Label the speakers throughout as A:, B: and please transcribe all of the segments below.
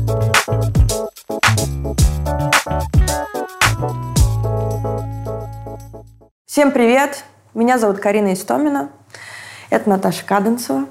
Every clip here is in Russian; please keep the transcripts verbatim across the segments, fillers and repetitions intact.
A: Всем привет! Меня зовут Карина Истомина. Это Наташа Каденцева.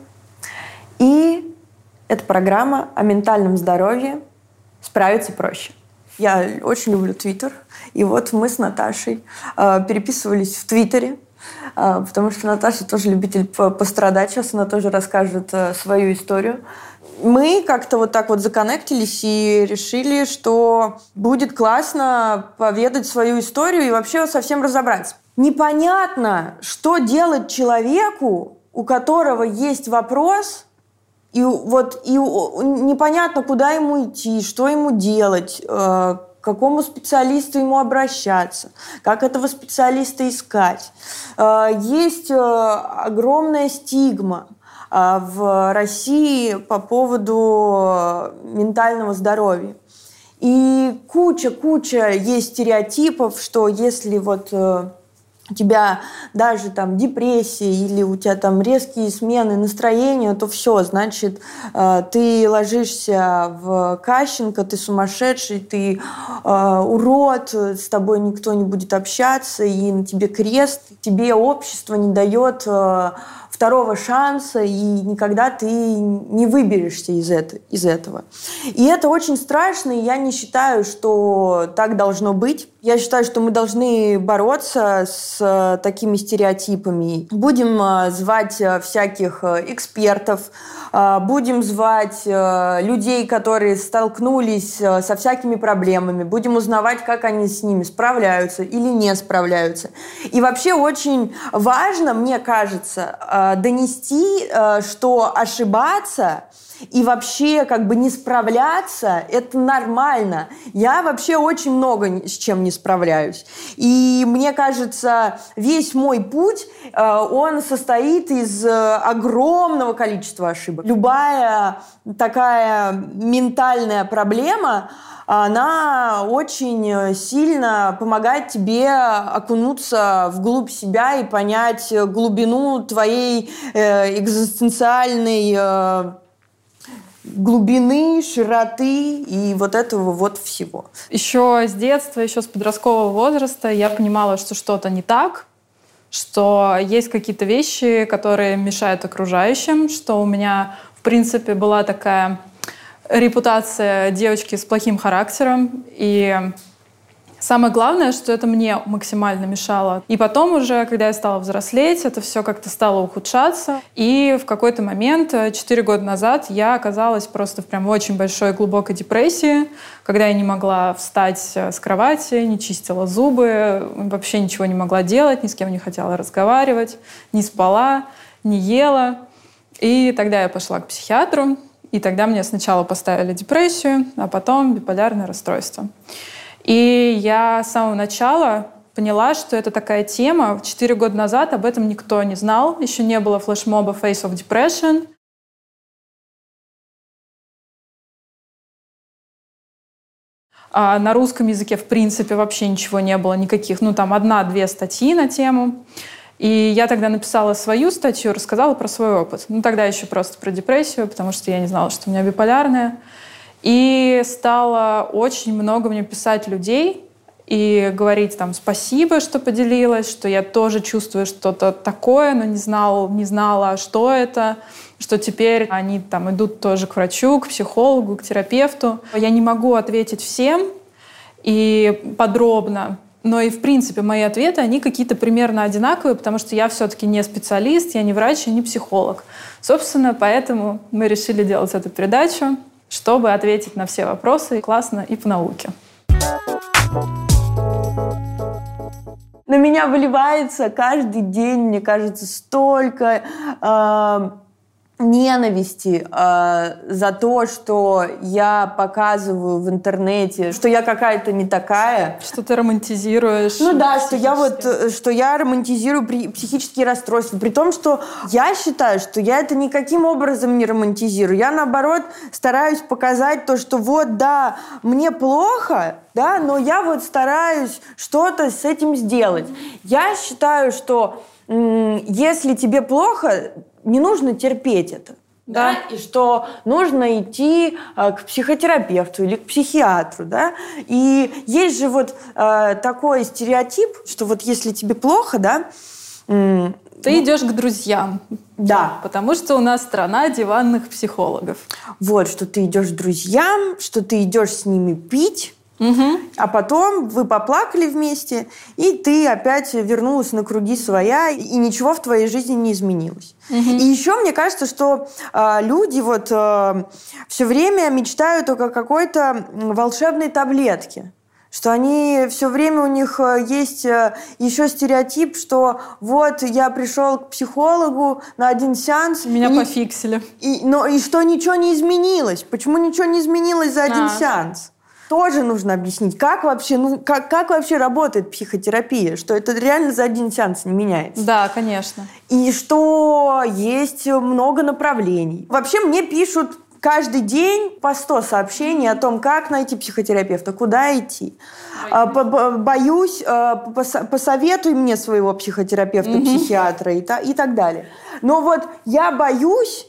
A: И это программа о ментальном здоровье «Справиться проще». Я очень люблю Твиттер. И вот мы с Наташей э, переписывались в Твиттере, э, потому что Наташа тоже любитель пострадать. Сейчас она тоже расскажет э, свою историю. Мы как-то вот так вот законнектились и решили, что будет классно поведать свою историю и вообще совсем разобраться. Непонятно, что делать человеку, у которого есть вопрос, и вот и непонятно, куда ему идти, что ему делать, э, к какому специалисту ему обращаться, как этого специалиста искать. Э, есть э, огромная стигма э, в России по поводу ментального здоровья. И куча-куча есть стереотипов, что если вот... Э, у тебя даже там депрессия или у тебя там резкие смены настроения, то все, значит, ты ложишься в Кащенко, ты сумасшедший, ты э, урод, с тобой никто не будет общаться, и на тебе крест, тебе общество не дает э, второго шанса, и никогда ты не выберешься из, это, из этого. И это очень страшно, и я не считаю, что так должно быть. Я считаю, что мы должны бороться с такими стереотипами. Будем звать всяких экспертов, будем звать людей, которые столкнулись со всякими проблемами, будем узнавать, как они с ними справляются или не справляются. И вообще очень важно, мне кажется, донести, что ошибаться и вообще как бы не справляться – это нормально. Я вообще очень много с чем не справляюсь. И мне кажется, весь мой путь, он состоит из огромного количества ошибок. Любая такая ментальная проблема, она очень сильно помогает тебе окунуться вглубь себя и понять глубину твоей экзистенциальной глубины, широты и вот этого вот всего.
B: Еще с детства, еще с подросткового возраста я понимала, что что-то не так, что есть какие-то вещи, которые мешают окружающим, что у меня, в принципе, была такая репутация девочки с плохим характером. И самое главное, что это мне максимально мешало. И потом уже, когда я стала взрослеть, это все как-то стало ухудшаться. И в какой-то момент, четыре года назад, я оказалась просто в прям очень большой глубокой депрессии, когда я не могла встать с кровати, не чистила зубы, вообще ничего не могла делать, ни с кем не хотела разговаривать, не спала, не ела. И тогда я пошла к психиатру, и тогда мне сначала поставили депрессию, а потом биполярное расстройство. И я с самого начала поняла, что это такая тема. Четыре года назад об этом никто не знал. Еще не было флешмоба Face of Depression. А на русском языке, в принципе, вообще ничего не было, никаких. Ну, там одна-две статьи на тему. И я тогда написала свою статью, рассказала про свой опыт. Ну, тогда еще просто про депрессию, потому что я не знала, что у меня биполярная. И стало очень много мне писать людей и говорить там спасибо, что поделилась, что я тоже чувствую что-то такое, но не знала, не знала, что это, что теперь они там идут тоже к врачу, к психологу, к терапевту. Я не могу ответить всем и подробно, но и в принципе мои ответы, они какие-то примерно одинаковые, потому что я все-таки не специалист, я не врач и не психолог. Собственно, поэтому мы решили делать эту передачу, чтобы ответить на все вопросы классно и по науке.
A: На меня выливается каждый день, мне кажется, столько э, ненависти э, за то, что я показываю в интернете, что я какая-то не такая.
B: Что ты романтизируешь.
A: Ну да, что я вот, что я романтизирую психические расстройства, при том, что я считаю, что я это никаким образом не романтизирую. Я, наоборот, стараюсь показать то, что вот, да, мне плохо, да, но я вот стараюсь что-то с этим сделать. Я считаю, что м- если тебе плохо, не нужно терпеть это.
B: Да.
A: Да, и что нужно идти э, к психотерапевту или к психиатру, да, и есть же вот э, такой стереотип, что вот если тебе плохо, да, м-
B: Ты
A: ну,
B: идешь к друзьям.
A: Да.
B: Потому что у нас страна диванных психологов.
A: Вот, что ты идешь к друзьям, что ты идешь с ними пить,
B: Угу.
A: а потом вы поплакали вместе, и ты опять вернулась на круги своя, и ничего в твоей жизни не изменилось.
B: Угу.
A: И еще мне кажется, что э, люди вот э, все время мечтают о какой-то волшебной таблетке. Что они все время у них есть еще стереотип, что вот я пришел к психологу на один сеанс.
B: Меня
A: и,
B: пофиксили.
A: И, но, и что ничего не изменилось. Почему ничего не изменилось за один
B: А.
A: сеанс? Тоже нужно объяснить, как вообще, ну, как, как вообще работает психотерапия, что это реально за один сеанс не меняется.
B: Да, конечно.
A: И что есть много направлений. Вообще мне пишут каждый день по сто сообщений о том, как найти психотерапевта, куда идти. Боюсь, Боюсь посоветуй мне своего психотерапевта, психиатра и, та, и так далее. Но вот я боюсь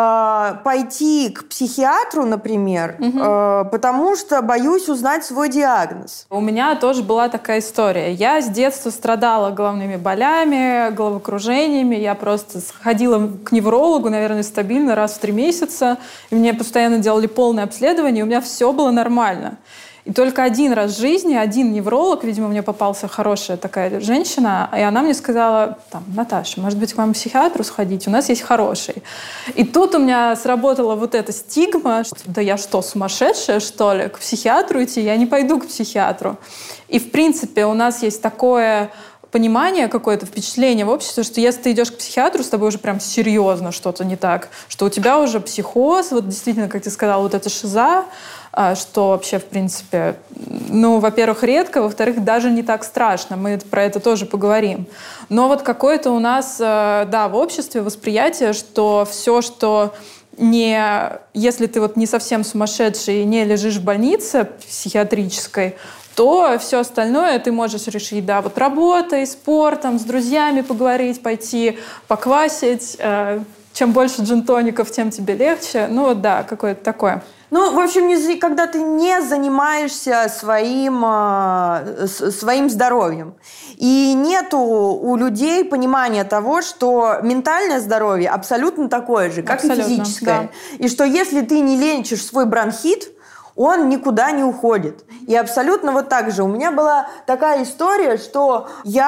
A: пойти к психиатру, например, угу. потому что боюсь узнать свой диагноз.
B: У меня тоже была такая история. Я с детства страдала головными болями, головокружениями. Я просто ходила к неврологу, наверное, стабильно раз в три месяца. И мне постоянно делали полное обследование, и у меня все было нормально. И только один раз в жизни один невролог, видимо, мне попался хорошая такая женщина, и она мне сказала, там, Наташа, может быть, к вам к психиатру сходить? У нас есть хороший. И тут у меня сработала вот эта стигма, что да я что, сумасшедшая, что ли, к психиатру идти? Я не пойду к психиатру. И, в принципе, у нас есть такое понимание, какое-то впечатление в обществе, что если ты идешь к психиатру, с тобой уже прям серьезно что-то не так, что у тебя уже психоз, вот действительно, как ты сказала, вот эта шиза, что вообще, в принципе, ну, во-первых, редко, во-вторых, даже не так страшно. Мы про это тоже поговорим. Но вот какое-то у нас, да, в обществе восприятие, что все, что не... Если ты вот не совсем сумасшедший и не лежишь в больнице психиатрической, то все остальное ты можешь решить, да, вот работой, спортом, с друзьями поговорить, пойти поквасить. Чем больше джин-тоников, тем тебе легче. Ну вот да, какое-то такое.
A: Ну, в общем, не, когда ты не занимаешься своим, э, своим здоровьем. И нету у людей понимания того, что ментальное здоровье абсолютно такое же, как абсолютно, и физическое. Да. И что если ты не лечишь свой бронхит, он никуда не уходит. И абсолютно вот так же. У меня была такая история, что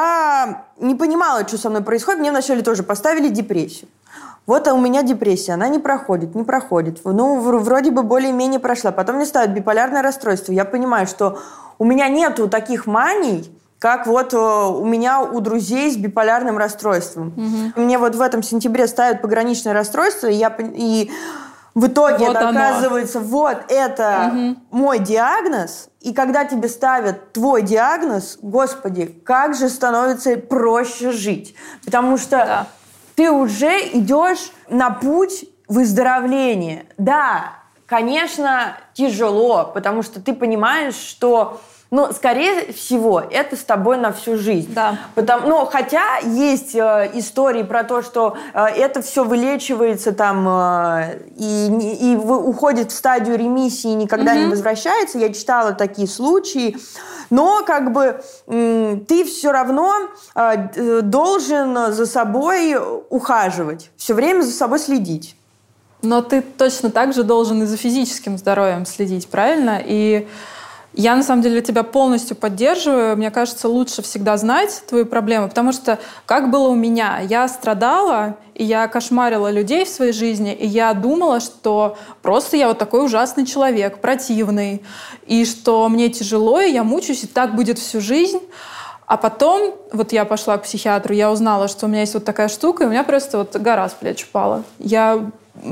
A: я не понимала, что со мной происходит. Мне вначале тоже поставили депрессию. Вот а у меня депрессия, она не проходит, не проходит. Ну, вроде бы более-менее прошла. Потом мне ставят биполярное расстройство. Я понимаю, что у меня нету таких маний, как вот у меня у друзей с биполярным расстройством. Угу. Мне вот в этом сентябре ставят пограничное расстройство, и, я, и в итоге вот это оказывается, вот это угу. мой диагноз. И когда тебе ставят твой диагноз, господи, как же становится проще жить. Потому что... Да. Ты уже идешь на путь выздоровления. Да, конечно, тяжело, потому что ты понимаешь, что, ну, скорее всего, это с тобой на всю жизнь.
B: Да.
A: Потому, ну, хотя есть э, истории про то, что э, это все вылечивается там э, и, и уходит в стадию ремиссии и никогда mm-hmm. не возвращается. Я читала такие случаи. Но как бы ты все равно э, должен за собой ухаживать, все время за собой следить.
B: Но ты точно так же должен и за физическим здоровьем следить, правильно? И я, на самом деле, тебя полностью поддерживаю. Мне кажется, лучше всегда знать твои проблемы, потому что, как было у меня, я страдала, и я кошмарила людей в своей жизни, и я думала, что просто я вот такой ужасный человек, противный, и что мне тяжело, и я мучаюсь, и так будет всю жизнь. А потом, вот я пошла к психиатру, я узнала, что у меня есть вот такая штука, и у меня просто вот гора с плеч упала. Я...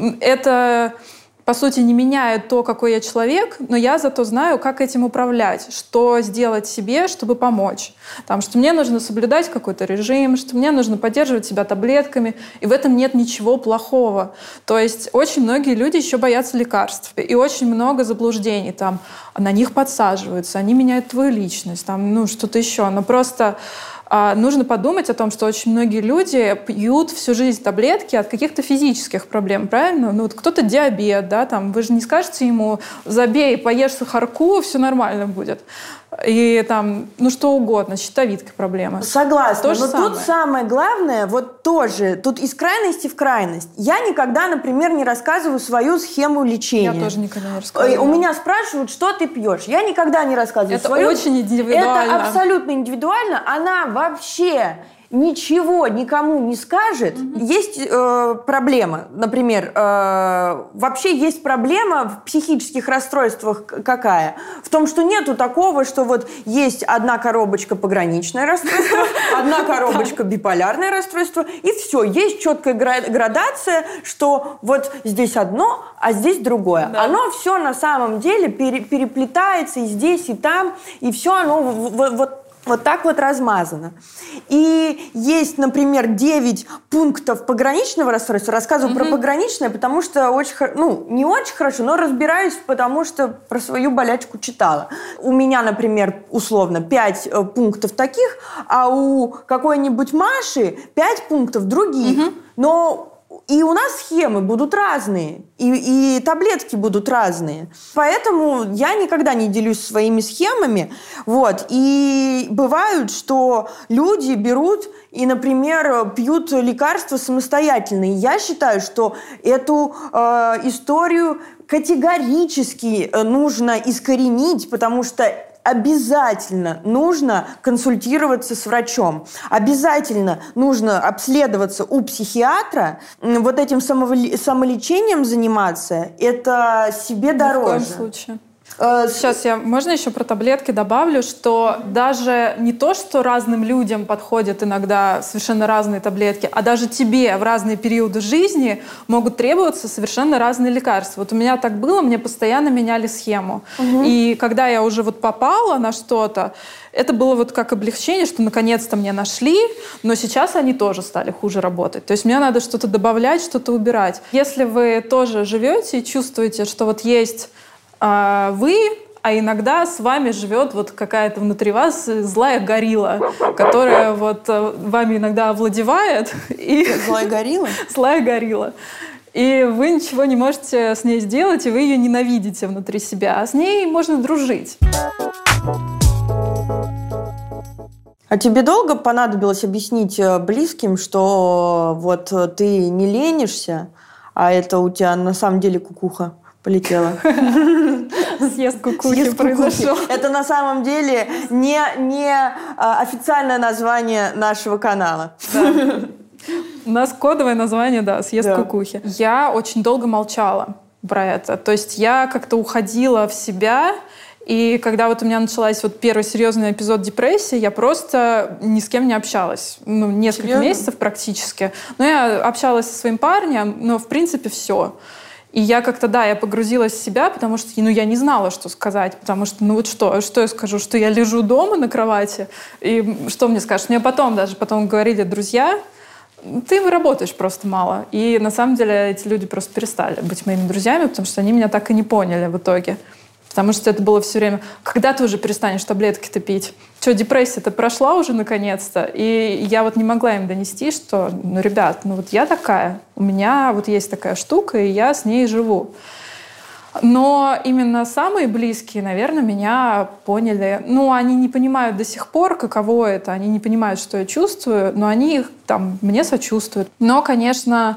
B: Это... по сути, не меняет то, какой я человек, но я зато знаю, как этим управлять, что сделать себе, чтобы помочь. Там, что мне нужно соблюдать какой-то режим, что мне нужно поддерживать себя таблетками, и в этом нет ничего плохого. То есть очень многие люди еще боятся лекарств, и очень много заблуждений. Там, на них подсаживаются, они меняют твою личность, там, ну, что-то еще. Но просто А нужно подумать о том, что очень многие люди пьют всю жизнь таблетки от каких-то физических проблем, правильно? Ну вот кто-то диабет, да, там, вы же не скажете ему: забей, поешь сахарку, все нормально будет. И там, ну что угодно, с щитовидкой проблемы.
A: Согласна.
B: То же
A: Но
B: самое.
A: тут самое главное, вот тоже, тут из крайности в крайность. Я никогда, например, не рассказываю свою схему лечения.
B: Я тоже никогда не рассказываю.
A: У меня спрашивают, что ты пьешь. Я никогда не рассказываю
B: Это
A: свою.
B: очень индивидуально.
A: Это абсолютно индивидуально. Она вообще ничего никому не скажет. Mm-hmm. Есть э, проблема, например, э, вообще есть проблема в психических расстройствах какая? В том, что нету такого, что вот есть одна коробочка пограничное расстройство, одна коробочка биполярное расстройство, и все, есть четкая градация, что вот здесь одно, а здесь другое. Оно все на самом деле переплетается и здесь, и там, и все оно вот Вот так вот размазано. И есть, например, девять пунктов пограничного расстройства. Рассказываю mm-hmm. про пограничное, потому что очень, ну, не очень хорошо, но разбираюсь, потому что про свою болячку читала. У меня, например, условно, пять пунктов таких, а у какой-нибудь Маши пять пунктов других. Mm-hmm. Но и у нас схемы будут разные, и, и таблетки будут разные. Поэтому я никогда не делюсь своими схемами. Вот. И бывает, что люди берут и, например, пьют лекарства самостоятельно. И я считаю, что эту э, историю категорически нужно искоренить, потому что обязательно нужно консультироваться с врачом. Обязательно нужно обследоваться у психиатра. Вот этим самолечением заниматься, это себе дороже.
B: Ни в коем случае. Сейчас я, можно еще про таблетки добавлю, что даже не то, что разным людям подходят иногда совершенно разные таблетки, а даже тебе в разные периоды жизни могут требоваться совершенно разные лекарства. Вот у меня так было, мне постоянно меняли схему. Угу. И когда я уже вот попала на что-то, это было вот как облегчение, что наконец-то мне нашли, но сейчас они тоже стали хуже работать. То есть мне надо что-то добавлять, что-то убирать. Если вы тоже живете и чувствуете, что вот есть вы, а иногда с вами живет вот какая-то внутри вас злая горилла, которая вот вами иногда овладевает. И...
A: Злая горилла?
B: Злая горилла. И вы ничего не можете с ней сделать, и вы ее ненавидите внутри себя. А с ней можно дружить.
A: А тебе долго понадобилось объяснить близким, что вот ты не ленишься, а это у тебя на самом деле кукуха полетела?
B: Съезд кукухи произошел.
A: Это на самом деле не, не а, официальное название нашего канала.
B: Да. У нас кодовое название, да, съезд
A: да.
B: кукухи. Я очень долго молчала про это. То есть я как-то уходила в себя, и когда вот у меня началась вот первый серьезный эпизод депрессии, я просто ни с кем не общалась. Ну, несколько Серьезно? месяцев практически. Но я общалась со своим парнем, но в принципе все. И я как-то, да, я погрузилась в себя, потому что, ну, я не знала, что сказать, потому что, ну, вот что, что я скажу, что я лежу дома на кровати, и что мне скажешь? Мне потом даже, потом говорили друзья, ты работаешь просто мало. И на самом деле эти люди просто перестали быть моими друзьями, потому что они меня так и не поняли в итоге. Потому что это было все время, когда ты уже перестанешь таблетки-то пить? Что, депрессия-то прошла уже наконец-то? И я вот не могла им донести, что, ну, ребят, ну вот я такая, у меня вот есть такая штука, и я с ней живу. Но именно самые близкие, наверное, меня поняли. Ну, они не понимают до сих пор, каково это, они не понимают, что я чувствую, но они там мне сочувствуют. Но, конечно,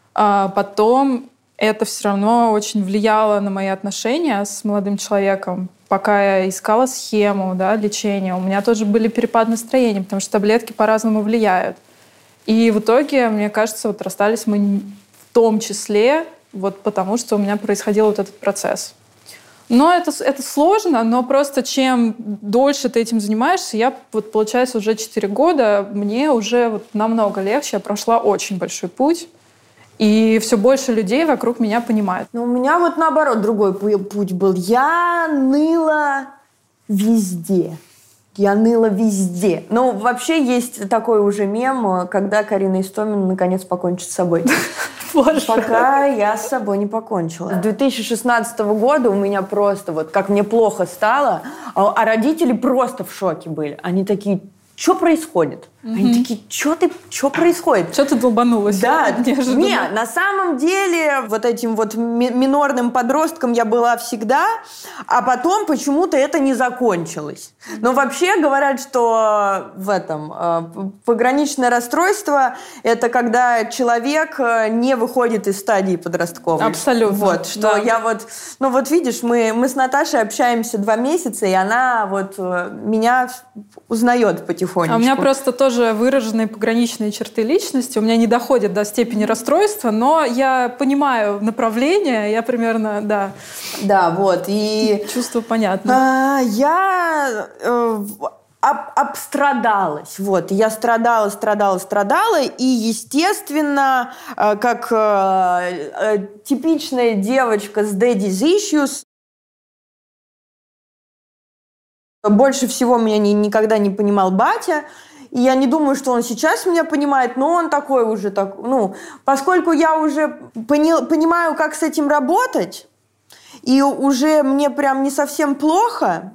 B: потом это все равно очень влияло на мои отношения с молодым человеком. Пока я искала схему, да, лечения, у меня тоже были перепады настроения, потому что таблетки по-разному влияют. И в итоге, мне кажется, вот расстались мы в том числе вот потому, что у меня происходил вот этот процесс. Но это, это сложно, но просто чем дольше ты этим занимаешься, я, вот, получается, уже четыре года, мне уже вот намного легче, я прошла очень большой путь. И все больше людей вокруг меня понимают.
A: Но у меня вот наоборот другой путь был. Я ныла везде. Я ныла везде. Ну, вообще есть такой уже мем, когда Карина Истомина наконец покончит с собой. Пока я с собой не покончила. С две тысячи шестнадцатого года у меня просто вот, как мне плохо стало, а родители просто в шоке были. Они такие, что происходит? Mm-hmm. Они такие, что ты, что происходит?
B: Что ты долбанулась?
A: Да, нет, на самом деле вот этим вот ми- минорным подростком я была всегда, а потом почему-то это не закончилось. Но вообще говорят, что в этом э, пограничное расстройство – это когда человек не выходит из стадии подростковой.
B: Абсолютно.
A: Вот, что
B: да.
A: я вот, ну вот видишь, мы, мы с Наташей общаемся два месяца, и она вот меня узнает потихонечку.
B: А у меня просто тоже выраженные пограничные черты личности. У меня не доходит до степени расстройства, но я понимаю направление, я примерно, да.
A: Да, вот. И
B: чувство понятно.
A: А, я э, об, обстрадалась. Вот. Я страдала, страдала, страдала. И, естественно, э, как э, э, типичная девочка с daddy's issues, больше всего меня ни, никогда не понимал батя. И я не думаю, что он сейчас меня понимает, но он такой уже, так, ну, поскольку я уже пони, понимаю, как с этим работать, и уже мне прям не совсем плохо,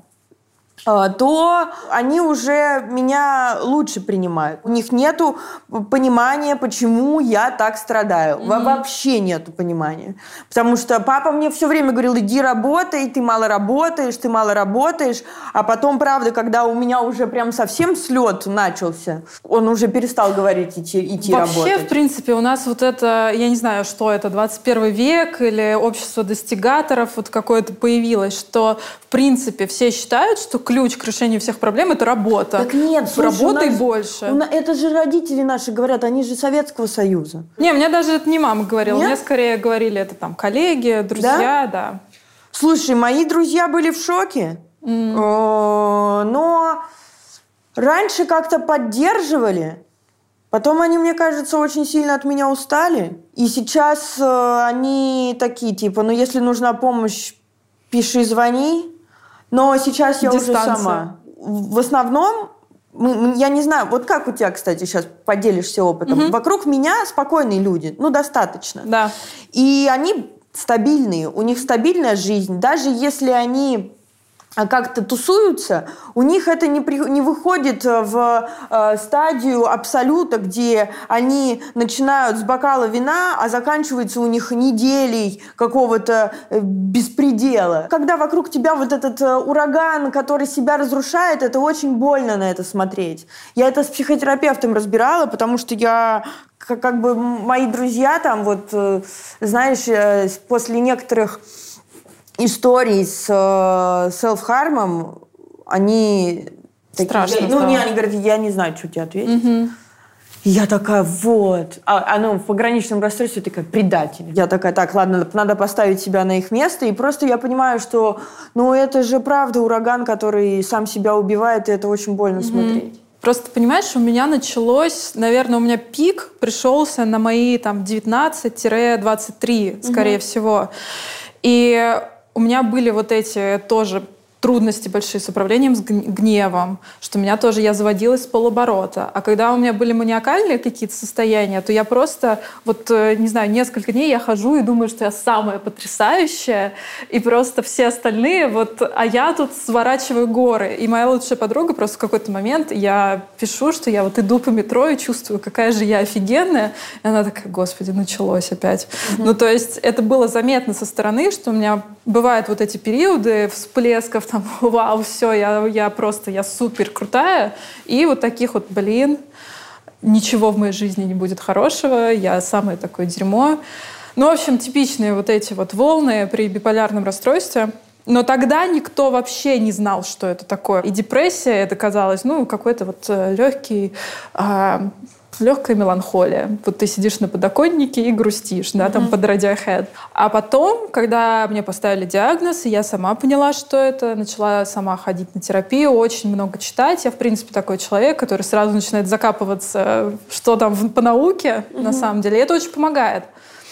A: то они уже меня лучше принимают. У них нету понимания, почему я так страдаю. Mm-hmm. Вообще нету понимания. Потому что папа мне все время говорил, иди работай, ты мало работаешь, ты мало работаешь. А потом, правда, когда у меня уже прям совсем слет начался, он уже перестал говорить идти, идти
B: Вообще, работать. Вообще, в принципе, у нас вот это, я не знаю, что это, двадцать первый век или общество достигаторов вот какое-то появилось, что, в принципе, все считают, что ключ к решению всех проблем – это работа.
A: Так нет, слушай,
B: работай
A: нас,
B: больше.
A: Нас, это же родители наши говорят, они же Советского Союза.
B: Не, мне даже это не мама говорила, нет? Мне скорее говорили это там коллеги, друзья, да. да.
A: Слушай, мои друзья были в шоке, mm. но раньше как-то поддерживали. Потом они, мне кажется, очень сильно от меня устали. И сейчас они такие, типа, ну если нужна помощь, пиши, звони. Но сейчас я Дистанция. уже сама. В основном, я не знаю, вот как у тебя, кстати, сейчас поделишься опытом. Угу. Вокруг меня спокойные люди, ну, достаточно.
B: Да.
A: И они стабильные, у них стабильная жизнь. Даже если они как-то тусуются, у них это не, при, не выходит в э, стадию абсолюта, где они начинают с бокала вина, а заканчивается у них неделей какого-то э, беспредела. Когда вокруг тебя вот этот э, ураган, который себя разрушает, это очень больно на это смотреть. Я это с психотерапевтом разбирала, потому что я... Как, как бы мои друзья там, вот, э, знаешь, э, после некоторых историй с э, селф-хармом, они...
B: Страшно
A: такие, ну, не, они говорят, я не знаю, что тебе ответить.
B: Угу.
A: И я такая, вот. А, а ну, в пограничном расстройстве такая, предатель. Я такая, так, ладно, надо поставить себя на их место. И просто я понимаю, что, ну, это же правда ураган, который сам себя убивает, и это очень больно угу. смотреть.
B: Просто, понимаешь, у меня началось, наверное, у меня пик пришелся на мои там девятнадцать-двадцать три, скорее угу. всего. И у меня были вот эти тоже трудности большие с управлением с гневом, что меня тоже, я заводилась с полоборота. А когда у меня были маниакальные какие-то состояния, то я просто, вот, не знаю, несколько дней я хожу и думаю, что я самая потрясающая, и просто все остальные, вот, а я тут сворачиваю горы. И моя лучшая подруга просто в какой-то момент, я пишу, что я вот иду по метро и чувствую, какая же я офигенная. И она такая, господи, началось опять. Mm-hmm. Ну, то есть это было заметно со стороны, что у меня бывают вот эти периоды всплесков, там, вау, все, я, я просто, я супер крутая. И вот таких вот, блин, ничего в моей жизни не будет хорошего, я самое такое дерьмо. Ну, в общем, типичные вот эти вот волны при биполярном расстройстве. Но тогда никто вообще не знал, что это такое. И депрессия, это казалось, ну, какой-то вот легкий... А, легкая меланхолия. Вот ты сидишь на подоконнике и грустишь, да, mm-hmm. там под Radiohead. А потом, когда мне поставили диагноз, и я сама поняла, что это, начала сама ходить на терапию, очень много читать. Я, в принципе, такой человек, который сразу начинает закапываться, что там по науке, mm-hmm. на самом деле. И это очень помогает.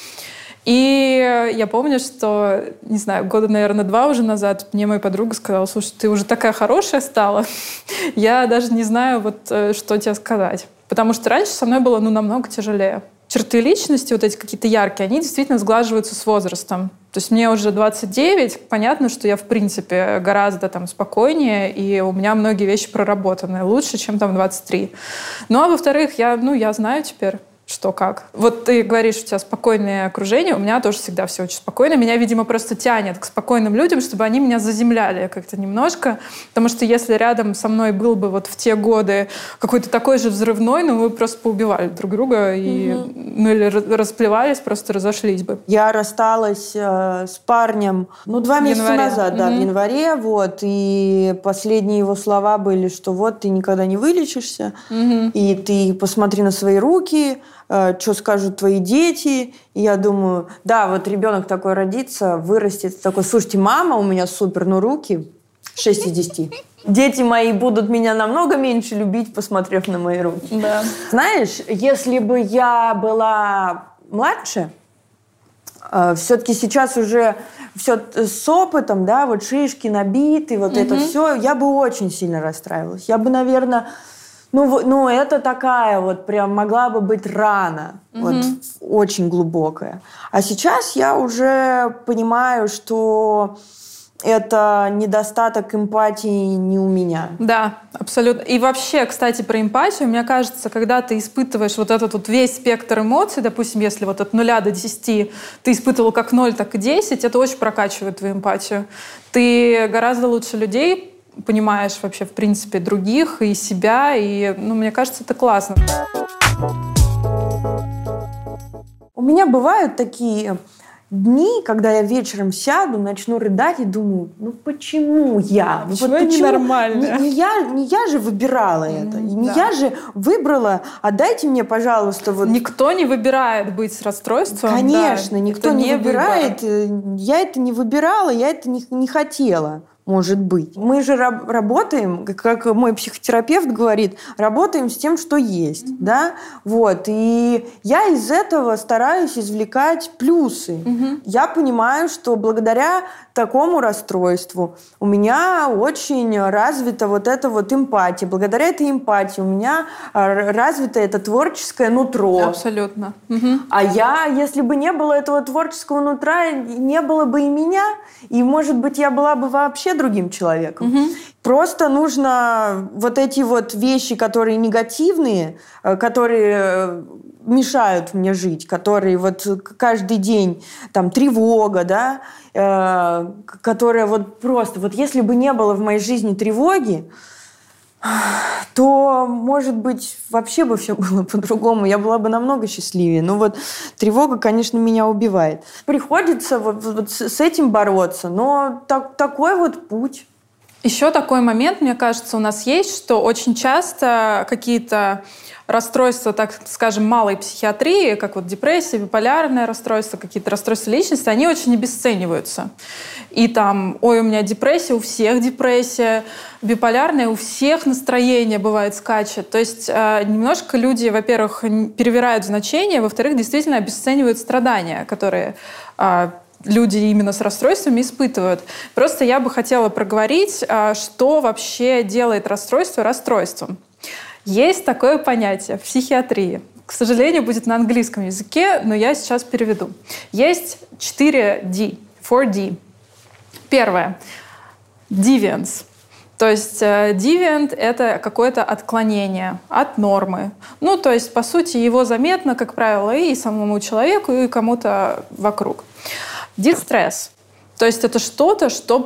B: И я помню, что, не знаю, года, наверное, два уже назад мне моя подруга сказала, слушай, ты уже такая хорошая стала, я даже не знаю, вот, что тебе сказать. Потому что раньше со мной было, ну, намного тяжелее, черты личности, вот эти какие-то яркие, они действительно сглаживаются с возрастом. То есть мне уже двадцать девять, понятно, что я, в принципе, гораздо там спокойнее, и у меня многие вещи проработаны лучше, чем там двадцать три. Ну, а во-вторых, я, ну, я знаю теперь, что как. Вот ты говоришь, у тебя спокойное окружение, у меня тоже всегда все очень спокойно. Меня, видимо, просто тянет к спокойным людям, чтобы они меня заземляли как-то немножко. Потому что если рядом со мной был бы вот в те годы какой-то такой же взрывной, ну, мы просто поубивали друг друга, и, угу. ну, или расплевались, просто разошлись бы.
A: Я рассталась э, с парнем, ну, два месяца
B: январе.
A: назад, угу. да, в январе, вот, и последние его слова были, что вот ты никогда не вылечишься, угу. и ты посмотри на свои руки, что скажут твои дети. И я думаю, да, вот ребенок такой родится, вырастет, такой, слушайте, мама у меня супер, но руки шесть из десяти. Дети мои будут меня намного меньше любить, посмотрев на мои руки.
B: Да.
A: Знаешь, если бы я была младше, все-таки сейчас уже все с опытом, да, вот шишки набиты, вот угу. это все, я бы очень сильно расстраивалась. Я бы, наверное... Ну, ну, это такая вот прям могла бы быть рана, mm-hmm. вот, очень глубокая. А сейчас я уже понимаю, что это недостаток эмпатии не у меня.
B: Да, абсолютно. И вообще, кстати, про эмпатию, мне кажется, когда ты испытываешь вот этот вот весь спектр эмоций, допустим, если вот от нуля до десяти ты испытывал как ноль, так и десять, это очень прокачивает твою эмпатию. Ты гораздо лучше людей понимаешь вообще, в принципе, других и себя, и, ну, мне кажется, это классно.
A: У меня бывают такие дни, когда я вечером сяду, начну рыдать и думаю, ну почему я?
B: Почему
A: вот
B: я
A: почему?
B: ненормальная?
A: Не, не, я, не я же выбирала это, mm, не да. я же выбрала, отдайте мне, пожалуйста. Вот...
B: Никто не выбирает быть с расстройством.
A: Конечно,
B: да,
A: никто не, не выбирает.
B: Выбор.
A: Я это не выбирала, я это не, не хотела. Может быть. Мы же раб- работаем, как мой психотерапевт говорит, работаем с тем, что есть, mm-hmm. да, вот, и я из этого стараюсь извлекать плюсы. Mm-hmm. Я понимаю, что благодаря такому расстройству у меня очень развита вот эта вот эмпатия. Благодаря этой эмпатии у меня развито это творческое нутро.
B: Абсолютно. Mm-hmm.
A: А я, если бы не было этого творческого нутра, не было бы и меня, и, может быть, я была бы вообще другим человеком. Угу. Просто нужно вот эти вот вещи, которые негативные, которые мешают мне жить, которые вот каждый день, там, тревога, да, э, которая вот просто, вот если бы не было в моей жизни тревоги, то, может быть, вообще бы все было по-другому. Я была бы намного счастливее. Но вот тревога, конечно, меня убивает. Приходится вот, вот с этим бороться, но так, такой вот путь.
B: Еще такой момент, мне кажется, у нас есть, что очень часто какие-то расстройства, так скажем, малой психиатрии, как вот депрессия, биполярное расстройство, какие-то расстройства личности, они очень обесцениваются. И там, ой, у меня депрессия, у всех депрессия, биполярная, у всех настроение бывает скачет. То есть э, немножко люди, во-первых, перевирают значения, во-вторых, действительно обесценивают страдания, которые э, люди именно с расстройствами испытывают. Просто я бы хотела проговорить, э, что вообще делает расстройство расстройством. Есть такое понятие в психиатрии. К сожалению, будет на английском языке, но я сейчас переведу. Есть четыре ди, четыре ди. Первое – deviance. То есть deviant – это какое-то отклонение от нормы. Ну, то есть, по сути, его заметно, как правило, и самому человеку, и кому-то вокруг. Distress. То есть это что-то, что,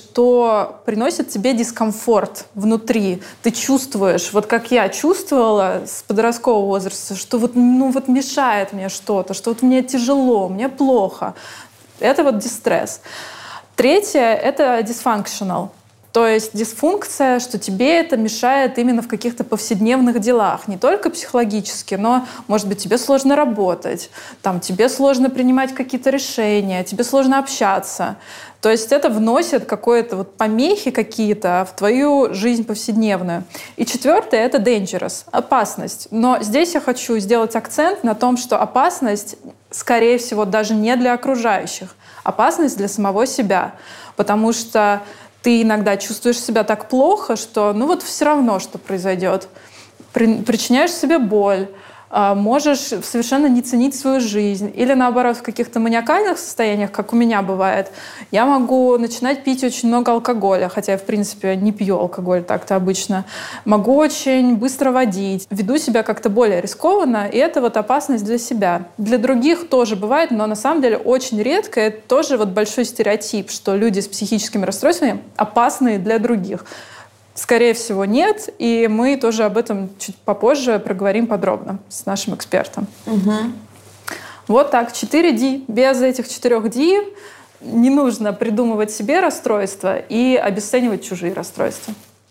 B: что приносит тебе дискомфорт внутри. Ты чувствуешь, вот как я чувствовала с подросткового возраста, что вот, ну, вот мешает мне что-то, что вот мне тяжело, мне плохо. Это вот дистресс. Третье — это dysfunctional. То есть дисфункция, что тебе это мешает именно в каких-то повседневных делах. Не только психологически, но, может быть, тебе сложно работать, там, тебе сложно принимать какие-то решения, тебе сложно общаться. То есть это вносит какое-то вот помехи какие-то в твою жизнь повседневную. И четвертое — это dangerous, опасность. Но здесь я хочу сделать акцент на том, что опасность, скорее всего, даже не для окружающих. Опасность для самого себя. Потому что ты иногда чувствуешь себя так плохо, что ну вот все равно, что произойдет. При, причиняешь себе боль, можешь совершенно не ценить свою жизнь. Или наоборот, в каких-то маниакальных состояниях, как у меня бывает, я могу начинать пить очень много алкоголя, хотя я, в принципе, не пью алкоголь так-то обычно. Могу очень быстро водить, веду себя как-то более рискованно, и это вот опасность для себя. Для других тоже бывает, но на самом деле очень редко. Это тоже вот большой стереотип, что люди с психическими расстройствами опасны для других. Скорее всего, нет, и мы тоже об этом чуть попозже проговорим подробно с нашим экспертом.
A: Угу.
B: Вот так, четыре ди. Без этих четырех ди не нужно придумывать себе расстройства и обесценивать чужие расстройства.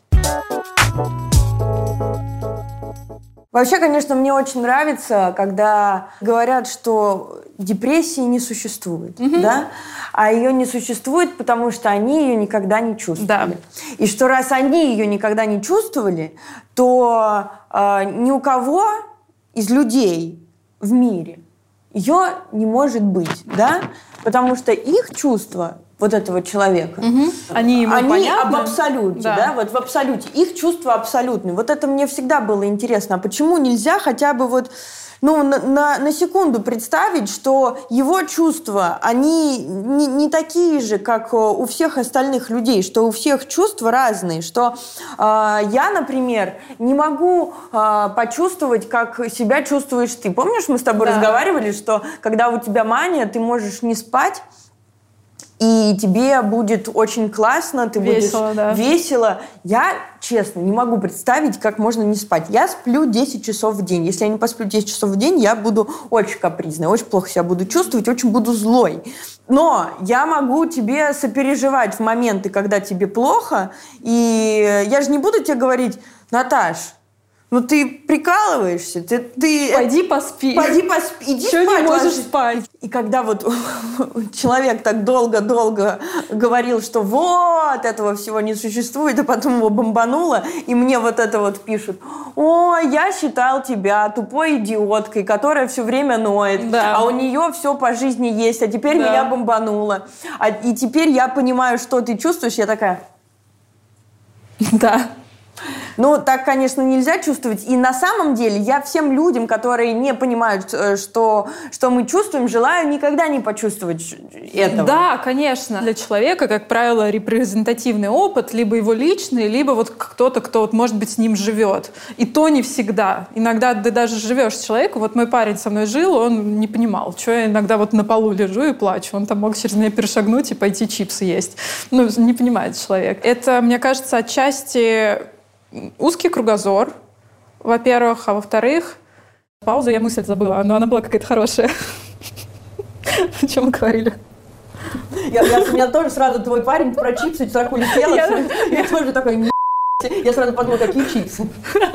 A: Вообще, конечно, мне очень нравится, когда говорят, что депрессии не существует, mm-hmm. да? А ее не существует, потому что они ее никогда не чувствовали. Да. И что раз они ее никогда не чувствовали, то э, ни у кого из людей в мире ее не может быть, да? Потому что их чувства вот этого человека,
B: угу. они, ему
A: они об абсолюте,
B: да.
A: да, вот в абсолюте. Их чувства абсолютные. Вот это мне всегда было интересно. А почему нельзя хотя бы вот, ну, на, на, на секунду представить, что его чувства, они не, не такие же, как у всех остальных людей, что у всех чувства разные, что э, я, например, не могу э, почувствовать, как себя чувствуешь ты. Помнишь, мы с тобой да. разговаривали, что когда у тебя мания, ты можешь не спать, и тебе будет очень классно, ты
B: весело,
A: будешь
B: да.
A: весело. Я, честно, не могу представить, как можно не спать. Я сплю десять часов в день. Если я не посплю десять часов в день, я буду очень капризной, очень плохо себя буду чувствовать, очень буду злой. Но я могу тебе сопереживать в моменты, когда тебе плохо, и я же не буду тебе говорить: Наташ, ну ты прикалываешься, ты... ты
B: пойди поспи.
A: Пойди поспи, иди
B: Чего
A: спать.
B: не можешь
A: ложись.
B: спать?
A: И когда вот человек так долго-долго говорил, что вот, этого всего не существует, а потом его бомбануло, и мне вот это вот пишут: ой, я считал тебя тупой идиоткой, которая все время ноет,
B: да.
A: а у нее все по жизни есть, а теперь да. меня бомбануло. А, и теперь я понимаю, что ты чувствуешь, я такая...
B: Да.
A: Ну, так, конечно, нельзя чувствовать. И на самом деле я всем людям, которые не понимают, что, что мы чувствуем, желаю никогда не почувствовать этого.
B: Да, конечно. Для человека, как правило, репрезентативный опыт, либо его личный, либо вот кто-то, кто, вот, может быть, с ним живет. И то не всегда. Иногда ты даже живешь с человеком. Вот мой парень со мной жил, он не понимал, что я иногда вот на полу лежу и плачу. Он там мог через меня перешагнуть и пойти чипсы есть. Ну, не понимает человек. Это, мне кажется, отчасти... узкий кругозор, во-первых, а во-вторых, пауза, я мысль забыла, но она была какая-то хорошая. О чем мы говорили?
A: Я, я, у меня тоже сразу твой парень про чипсы сразу улетела. Я, я тоже такой, я сразу подумала, какие чипсы.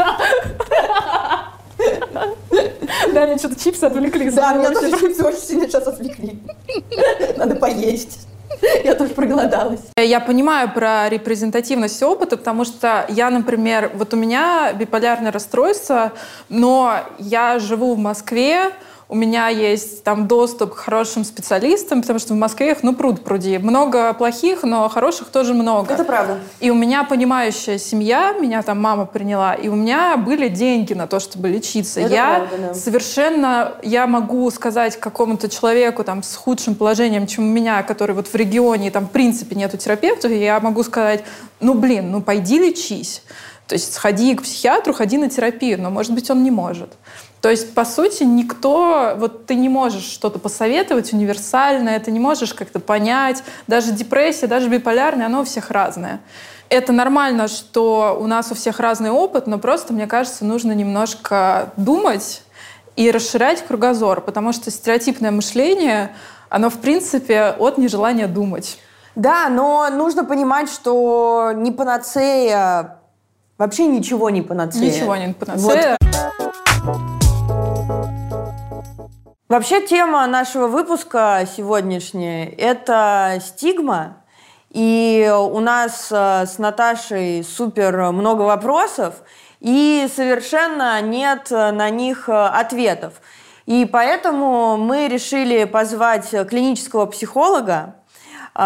B: Да, меня что-то чипсы отвлекли.
A: Да, меня тоже чипсы очень сильно сейчас отвлекли. Надо поесть. Я тоже проголодалась.
B: Я понимаю про репрезентативность опыта, потому что я, например, вот у меня биполярное расстройство, но я живу в Москве, у меня есть там доступ к хорошим специалистам, потому что в Москве их, ну, пруд пруди. Много плохих, но хороших тоже много.
A: Это правда.
B: И у меня понимающая семья, меня там мама приняла, и у меня были деньги на то, чтобы лечиться.
A: Это
B: я
A: правда, да.
B: совершенно, я могу сказать какому-то человеку там с худшим положением, чем у меня, который вот в регионе, там в принципе нету терапевтов, я могу сказать: ну, блин, ну, пойди лечись. То есть сходи к психиатру, ходи на терапию, но, может быть, он не может. То есть, по сути, никто... Вот ты не можешь что-то посоветовать универсальное, ты не можешь как-то понять. Даже депрессия, даже биполярная, оно у всех разное. Это нормально, что у нас у всех разный опыт, но просто, мне кажется, нужно немножко думать и расширять кругозор, потому что стереотипное мышление, оно, в принципе, от нежелания думать.
A: Да, но нужно понимать, что не панацея... Вообще ничего не панацея.
B: Ничего не панацея. Вот.
A: Вообще тема нашего выпуска сегодняшняя – это стигма. И у нас с Наташей супер много вопросов, и совершенно нет на них ответов. И поэтому мы решили позвать клинического психолога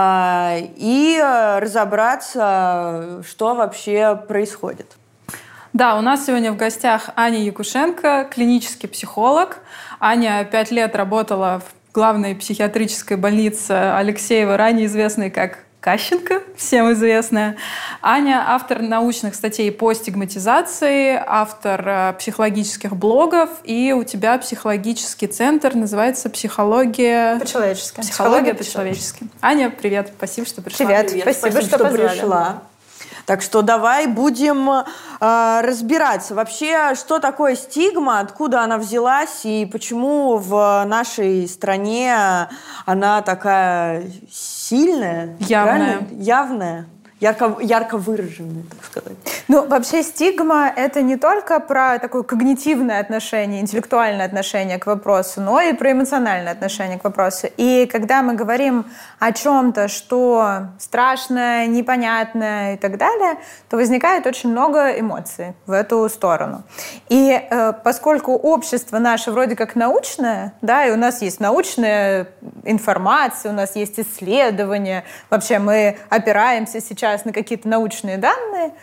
A: и разобраться, что вообще происходит.
B: Да, у нас сегодня в гостях Аня Якушенко, клинический психолог. Аня пять лет работала в главной психиатрической больнице Алексеева, ранее известной как Кащенко, всем известная. Аня — автор научных статей по стигматизации, автор психологических блогов, и у тебя психологический центр, называется «Психология
C: по-человечески».
B: Психология по-человечески. Аня, привет, спасибо, что пришла.
C: Привет,
A: привет.
C: спасибо,
A: спасибо,
C: что,
A: что
C: позвали.
A: пришла. Так что давай будем э, разбираться. Вообще, что такое стигма, откуда она взялась и почему в нашей стране она такая сильная,
B: явная,
A: правильно? явная, ярко, ярко выраженная, так сказать.
C: Ну, вообще стигма — это не только про такое когнитивное отношение, интеллектуальное отношение к вопросу, но и про эмоциональное отношение к вопросу. И когда мы говорим о чем-то, что страшное, непонятное и так далее, то возникает очень много эмоций в эту сторону. И э, поскольку общество наше вроде как научное, да, и у нас есть научная информация, у нас есть исследования, вообще мы опираемся сейчас на какие-то научные данные,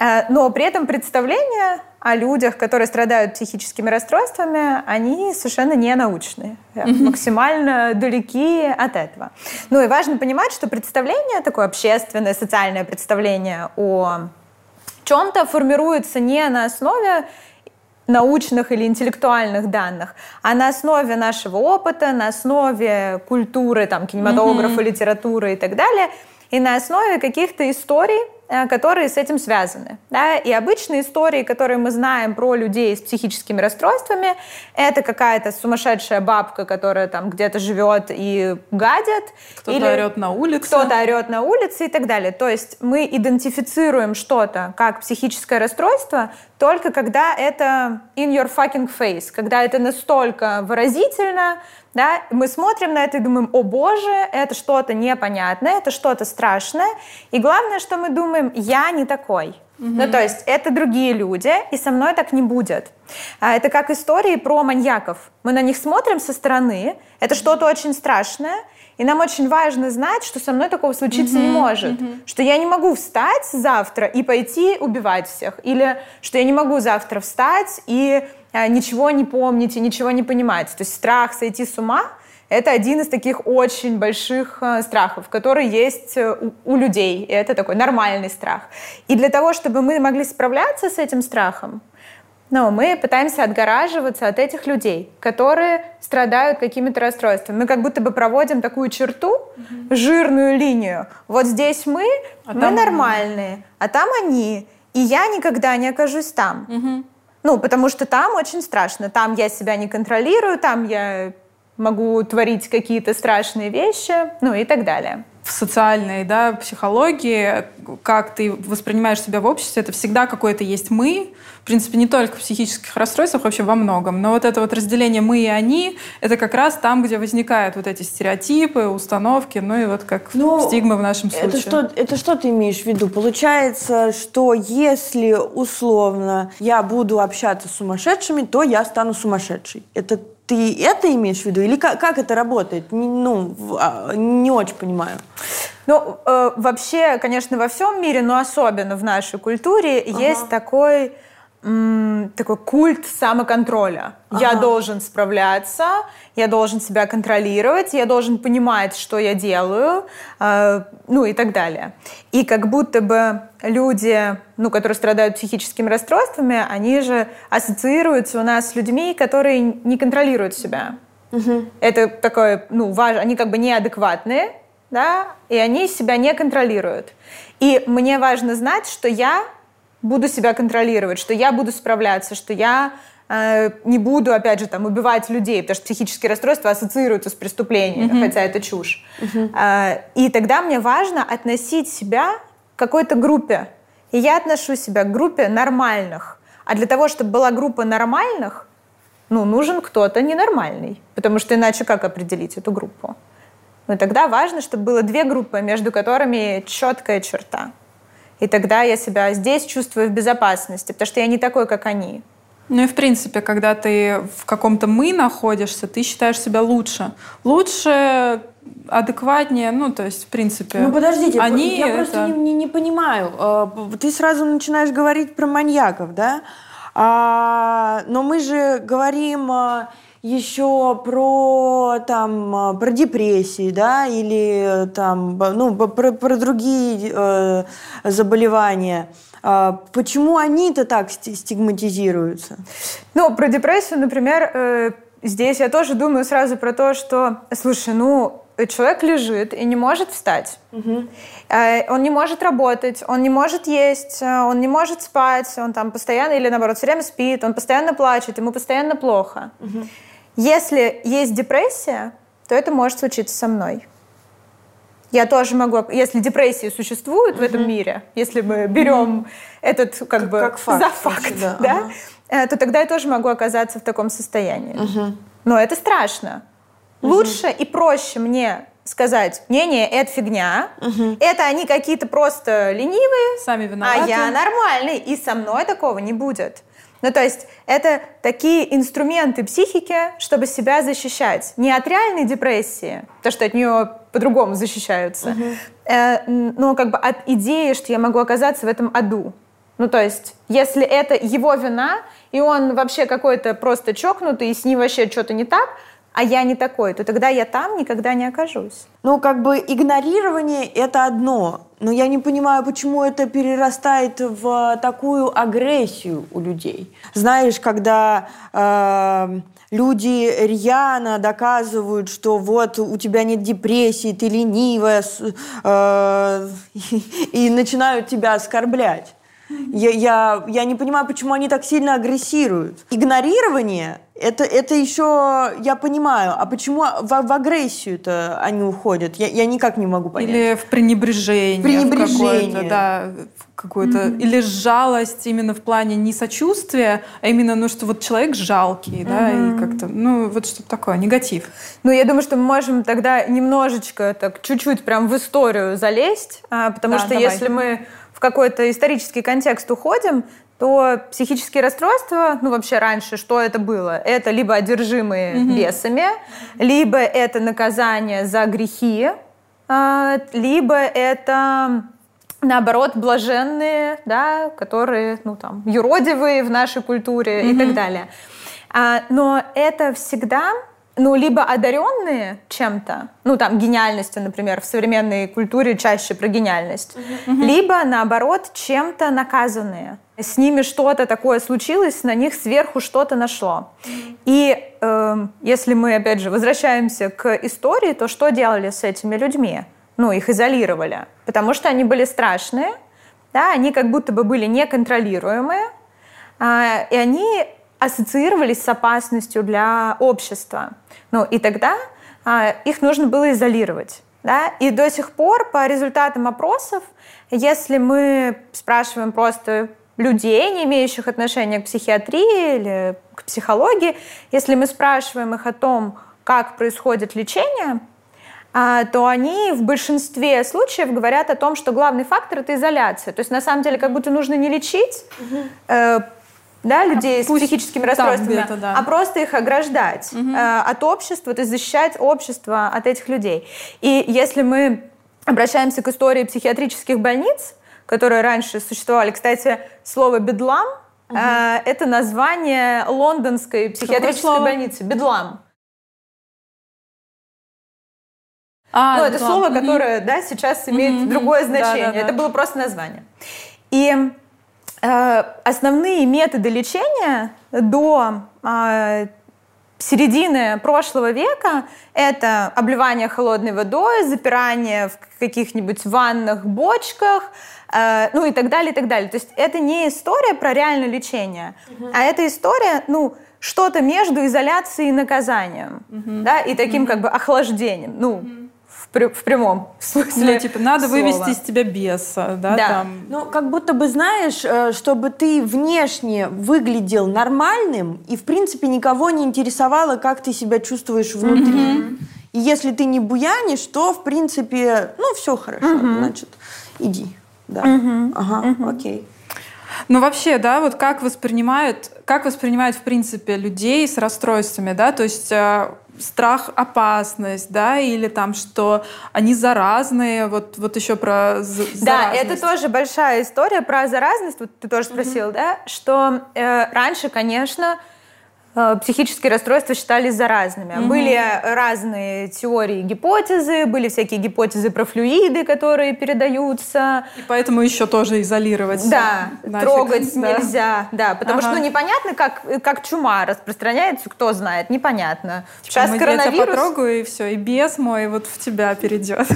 C: но при этом представления о людях, которые страдают психическими расстройствами, они совершенно не научные, mm-hmm. максимально далеки от этого. Ну и важно понимать, что представление, такое общественное, социальное представление о чем-то формируется не на основе научных или интеллектуальных данных, а на основе нашего опыта, на основе культуры, там, кинематографа, mm-hmm. литературы и так далее, и на основе каких-то историй, которые с этим связаны. Да? И обычные истории, которые мы знаем про людей с психическими расстройствами, это какая-то сумасшедшая бабка, которая там где-то живет и гадит.
B: Кто-то или орет на улице.
C: Кто-то орет на улице и так далее. То есть мы идентифицируем что-то как психическое расстройство только когда это in your fucking face, когда это настолько выразительно, да, мы смотрим на это и думаем: о боже, это что-то непонятное, это что-то страшное. И главное, что мы думаем: я не такой. Mm-hmm. Ну, то есть это другие люди, и со мной так не будет. Это как истории про маньяков. Мы на них смотрим со стороны, это что-то очень страшное, и нам очень важно знать, что со мной такого случиться mm-hmm. не может. Mm-hmm. Что я не могу встать завтра и пойти убивать всех. Или что я не могу завтра встать и ничего не помнить и ничего не понимать. То есть страх сойти с ума — это один из таких очень больших э, страхов, который есть у, у людей. И это такой нормальный страх. И для того, чтобы мы могли справляться с этим страхом, ну, мы пытаемся отгораживаться от этих людей, которые страдают какими-то расстройствами. Мы как будто бы проводим такую черту, mm-hmm. жирную линию. Вот здесь мы, а мы нормальные, они. А там они. И я никогда не окажусь там. Mm-hmm. Ну, потому что там очень страшно. Там я себя не контролирую, там я могу творить какие-то страшные вещи, ну и так далее.
B: В социальной, да, психологии, как ты воспринимаешь себя в обществе, это всегда какое-то есть «мы». В принципе, не только в психических расстройствах, вообще во многом. Но вот это вот разделение «мы» и «они» — это как раз там, где возникают вот эти стереотипы, установки, ну и вот как ну, стигмы в нашем случае.
A: Это что, это что ты имеешь в виду? Получается, что если условно я буду общаться с сумасшедшими, то я стану сумасшедшей. Это ты это имеешь в виду? Или как, как это работает? Не, ну, не очень понимаю.
C: Ну, э, вообще, конечно, во всем мире, но особенно в нашей культуре, ага. есть такой, м, такой культ самоконтроля. Ага. Я должен справляться, я должен себя контролировать, я должен понимать, что я делаю, э, ну и так далее. И как будто бы люди, ну, которые страдают психическими расстройствами, они же ассоциируются у нас с людьми, которые не контролируют себя. Угу. Это такое, ну, важно, они как бы неадекватные, да, и они себя не контролируют. И мне важно знать, что я буду себя контролировать, что я буду справляться, что я э, не буду, опять же, там, убивать людей, потому что психические расстройства ассоциируются с преступлениями, mm-hmm. хотя это чушь. Mm-hmm. Э, и тогда мне важно относить себя к какой-то группе. И я отношу себя к группе нормальных. А для того, чтобы была группа нормальных, ну, нужен кто-то ненормальный. Потому что иначе как определить эту группу? Но тогда важно, чтобы было две группы, между которыми четкая черта. И тогда я себя здесь чувствую в безопасности, потому что я не такой, как они.
B: Ну и в принципе, когда ты в каком-то «мы» находишься, ты считаешь себя лучше. Лучше, адекватнее, ну то есть в принципе...
A: Ну подождите,
B: они
A: я
B: это...
A: просто не, не, не понимаю. Ты сразу начинаешь говорить про маньяков, да? А, но мы же говорим еще про, там, про депрессии, да, или там, ну, про, про другие э, заболевания. А почему они-то так стигматизируются?
C: Ну, про депрессию, например, э, здесь я тоже думаю сразу про то, что, слушай, ну, человек лежит и не может встать. Угу. Э, он не может работать, он не может есть, он не может спать, он там постоянно, или наоборот, все время спит, он постоянно плачет, ему постоянно плохо. Угу. Если есть депрессия, то это может случиться со мной. Я тоже могу, если депрессии существуют uh-huh. в этом мире, если мы берем uh-huh. этот как, как бы
A: как факт,
C: за факт,
A: да,
C: да,
A: uh-huh.
C: то тогда я тоже могу оказаться в таком состоянии.
A: Uh-huh.
C: Но это страшно. Uh-huh. Лучше и проще мне сказать: не-не, это фигня, uh-huh. это они какие-то просто ленивые,
B: сами виноваты,
C: а я нормальный, и со мной такого не будет. Ну, то есть это такие инструменты психики, чтобы себя защищать. Не от реальной депрессии, потому что от нее по-другому защищаются, uh-huh. э, но как бы от идеи, что я могу оказаться в этом аду. Ну, то есть если это его вина, и он вообще какой-то просто чокнутый, и с ним вообще что-то не так, а я не такой, то тогда я там никогда не окажусь.
A: Ну, как бы игнорирование — это одно, но я не понимаю, почему это перерастает в такую агрессию у людей. Знаешь, когда э, люди рьяно доказывают, что вот у тебя нет депрессии, ты ленивая, э, и, и начинают тебя оскорблять. Я, я, я не понимаю, почему они так сильно агрессируют. Игнорирование это, это еще я понимаю. А почему в, в агрессию-то они уходят? Я, я никак не могу понять.
B: Или в пренебрежение.
A: Пренебрежение.
B: В какое-то, да, какое-то, mm-hmm. или жалость именно в плане не сочувствия, а именно, ну, что вот человек жалкий, mm-hmm. да, и как-то, ну, вот что-то такое, негатив.
C: Ну, я думаю, что мы можем тогда немножечко, так, чуть-чуть прям в историю залезть, потому да, что давай. Если мы в какой-то исторический контекст уходим, то психические расстройства, ну вообще раньше, что это было? Это либо одержимые mm-hmm. бесами, либо это наказание за грехи, либо это, наоборот, блаженные, да, которые, ну там, юродивые в нашей культуре mm-hmm. и так далее. Но это всегда... Ну, либо одаренные чем-то, ну, там, гениальностью, например, в современной культуре чаще про гениальность, mm-hmm. либо, наоборот, чем-то наказанные. С ними что-то такое случилось, на них сверху что-то нашло. Mm-hmm. И э, если мы, опять же, возвращаемся к истории, то что делали с этими людьми? Ну, их изолировали, потому что они были страшные, да, они как будто бы были неконтролируемые, э, и они... ассоциировались с опасностью для общества. Ну, и тогда а, их нужно было изолировать. Да? И до сих пор по результатам опросов, если мы спрашиваем просто людей, не имеющих отношения к психиатрии или к психологии, если мы спрашиваем их о том, как происходит лечение, а, то они в большинстве случаев говорят о том, что главный фактор — это изоляция. То есть на самом деле как будто нужно не лечить, угу. э, да, людей а с психическими расстройствами, да. а просто их ограждать угу. э, от общества, то есть защищать общество от этих людей. И если мы обращаемся к истории психиатрических больниц, которые раньше существовали, кстати, слово «бедлам» угу. э, это название лондонской психиатрической больницы. Бедлам. А, ну, это слово, угу. которое да, сейчас имеет угу. другое значение. Да, да, да. Это было просто название. И основные методы лечения до э, середины прошлого века — это обливание холодной водой, запирание в каких-нибудь ванных бочках, э, ну и так далее, и так далее. То есть это не история про реальное лечение, угу. а это история, ну, что-то между изоляцией и наказанием, угу. да, и таким угу. как бы охлаждением, ну, угу. в прямом смысле.
B: Ну, типа, надо
C: слова.
B: Вывести из тебя беса, да,
C: да.
B: там.
A: Ну, как будто бы, знаешь, чтобы ты внешне выглядел нормальным, и, в принципе, никого не интересовало, как ты себя чувствуешь внутри. Mm-hmm. И если ты не буянишь, то, в принципе, ну, все хорошо, mm-hmm. значит, иди. Да. Mm-hmm. Ага, mm-hmm. окей.
B: Ну, вообще, да, вот как воспринимают, как воспринимают, в принципе, людей с расстройствами, да, то есть э, страх, опасность, да, или там, что они заразные, вот, вот еще про заразность.
C: Да, это тоже большая история про заразность, вот ты тоже спросил, mm-hmm. да, что э, раньше, конечно, психические расстройства считались заразными. Mm-hmm. Были разные теории, гипотезы, были всякие гипотезы про флюиды, которые передаются.
B: И поэтому еще тоже изолировать.
C: Да, нафиг. Трогать да. нельзя. Да, потому ага. что ну, непонятно, как, как чума распространяется, кто знает, непонятно.
B: Типа, сейчас мы, коронавирус... Я тебя потрогаю, и все, и бес мой вот в тебя перейдет.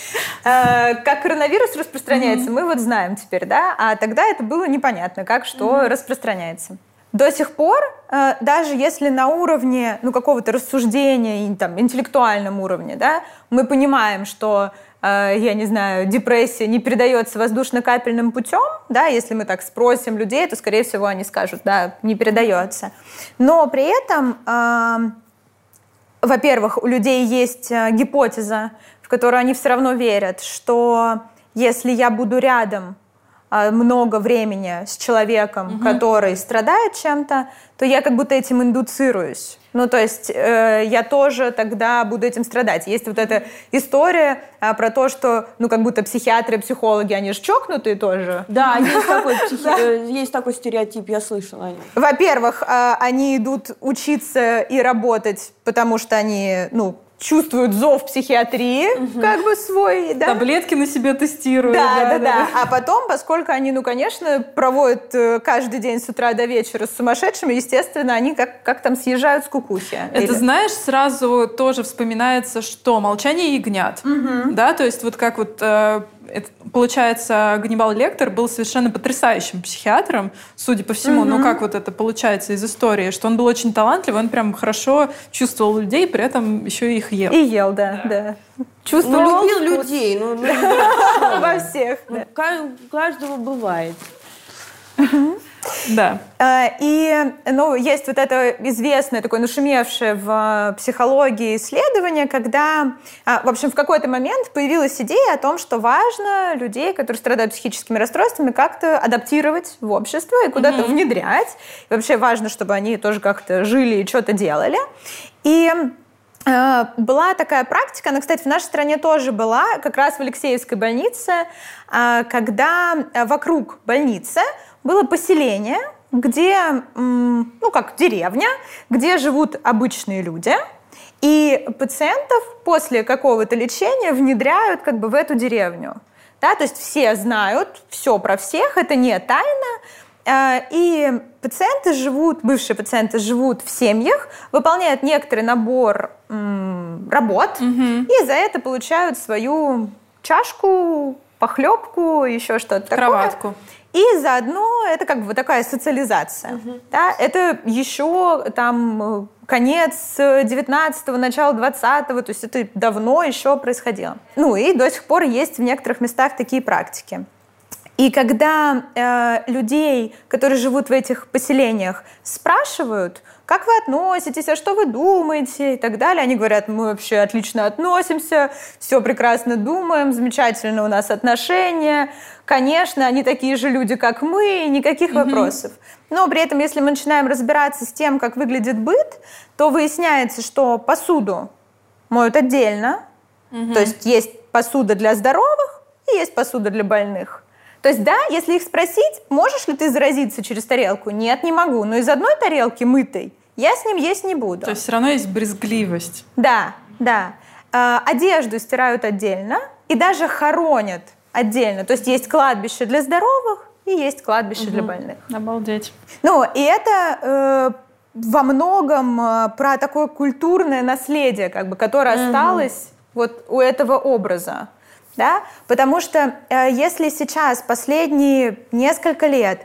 C: Как коронавирус распространяется, мы вот знаем теперь, да? А тогда это было непонятно, как что распространяется. До сих пор, даже если на уровне ну, какого-то рассуждения, там, интеллектуальном уровне, да, мы понимаем, что, я не знаю, депрессия не передается воздушно-капельным путем, да, если мы так спросим людей, то, скорее всего, они скажут, да, не передается. Но при этом, э, во-первых, у людей есть гипотеза, в которую они все равно верят, что если я буду рядом много времени с человеком, угу. который страдает чем-то, то я как будто этим индуцируюсь. Ну, то есть э, я тоже тогда буду этим страдать. Есть вот эта история э, про то, что, ну, как будто психиатры, психологи, они же чокнутые тоже.
A: Да, есть такой, психи... есть такой стереотип, я слышала о нем.
C: Во-первых, э, они идут учиться и работать, потому что они, ну, чувствуют зов психиатрии, угу. как бы свой, да.
B: Таблетки на себе тестируют.
C: Да, да, да, да. А потом, поскольку они, ну, конечно, проводят каждый день с утра до вечера с сумасшедшими, естественно, они как, как там съезжают с кукухи.
B: Это, или... знаешь, сразу тоже вспоминается, что молчание ягнят. Угу. Да, то есть вот как вот... Э, это, получается, Ганнибал Лектор был совершенно потрясающим психиатром, судя по всему. Mm-hmm. Ну, как вот это получается из истории, что он был очень талантливый, он прям хорошо чувствовал людей, при этом еще и их ел.
C: И ел, да, да. да. Чувствовал.
A: Ну, любил людей. Ну,
C: во всех.
A: У каждого бывает.
B: Да.
C: И, ну, есть вот это известное, такое нашумевшее в психологии исследование, когда, в общем, в какой-то момент появилась идея о том, что важно людей, которые страдают психическими расстройствами, как-то адаптировать в общество и куда-то mm-hmm. внедрять. И вообще важно, чтобы они тоже как-то жили и что-то делали. И была такая практика, она, кстати, в нашей стране тоже была, как раз в Алексеевской больнице, когда вокруг больницы было поселение, где, ну, как деревня, где живут обычные люди, и пациентов после какого-то лечения внедряют как бы в эту деревню. Да, то есть все знают все про всех, это не тайна, и пациенты живут, бывшие пациенты живут в семьях, выполняют некоторый набор м, работ, угу. и за это получают свою чашку, похлебку, еще что-то такое.
B: Кроватку.
C: И заодно это как бы такая социализация. Угу. Да? Это еще там конец девятнадцатого, начало двадцатого, то есть это давно еще происходило. Ну и до сих пор есть в некоторых местах такие практики. И когда э, людей, которые живут в этих поселениях, спрашивают, как вы относитесь, а что вы думаете и так далее, они говорят, мы вообще отлично относимся, все прекрасно думаем, замечательно у нас отношения, конечно, они такие же люди, как мы, никаких mm-hmm. вопросов. Но при этом, если мы начинаем разбираться с тем, как выглядит быт, то выясняется, что посуду моют отдельно, mm-hmm. то есть есть посуда для здоровых и есть посуда для больных. То есть, да, если их спросить, можешь ли ты заразиться через тарелку? Нет, не могу. Но из одной тарелки мытой я с ним есть не буду.
B: То есть все равно есть брезгливость.
C: Да, да. Э, одежду стирают отдельно и даже хоронят отдельно. То есть есть кладбище для здоровых и есть кладбище угу. для больных.
B: Обалдеть.
C: Ну, и это э, во многом э, про такое культурное наследие, как бы, которое угу. осталось вот у этого образа. Да? Потому что э, если сейчас, последние несколько лет,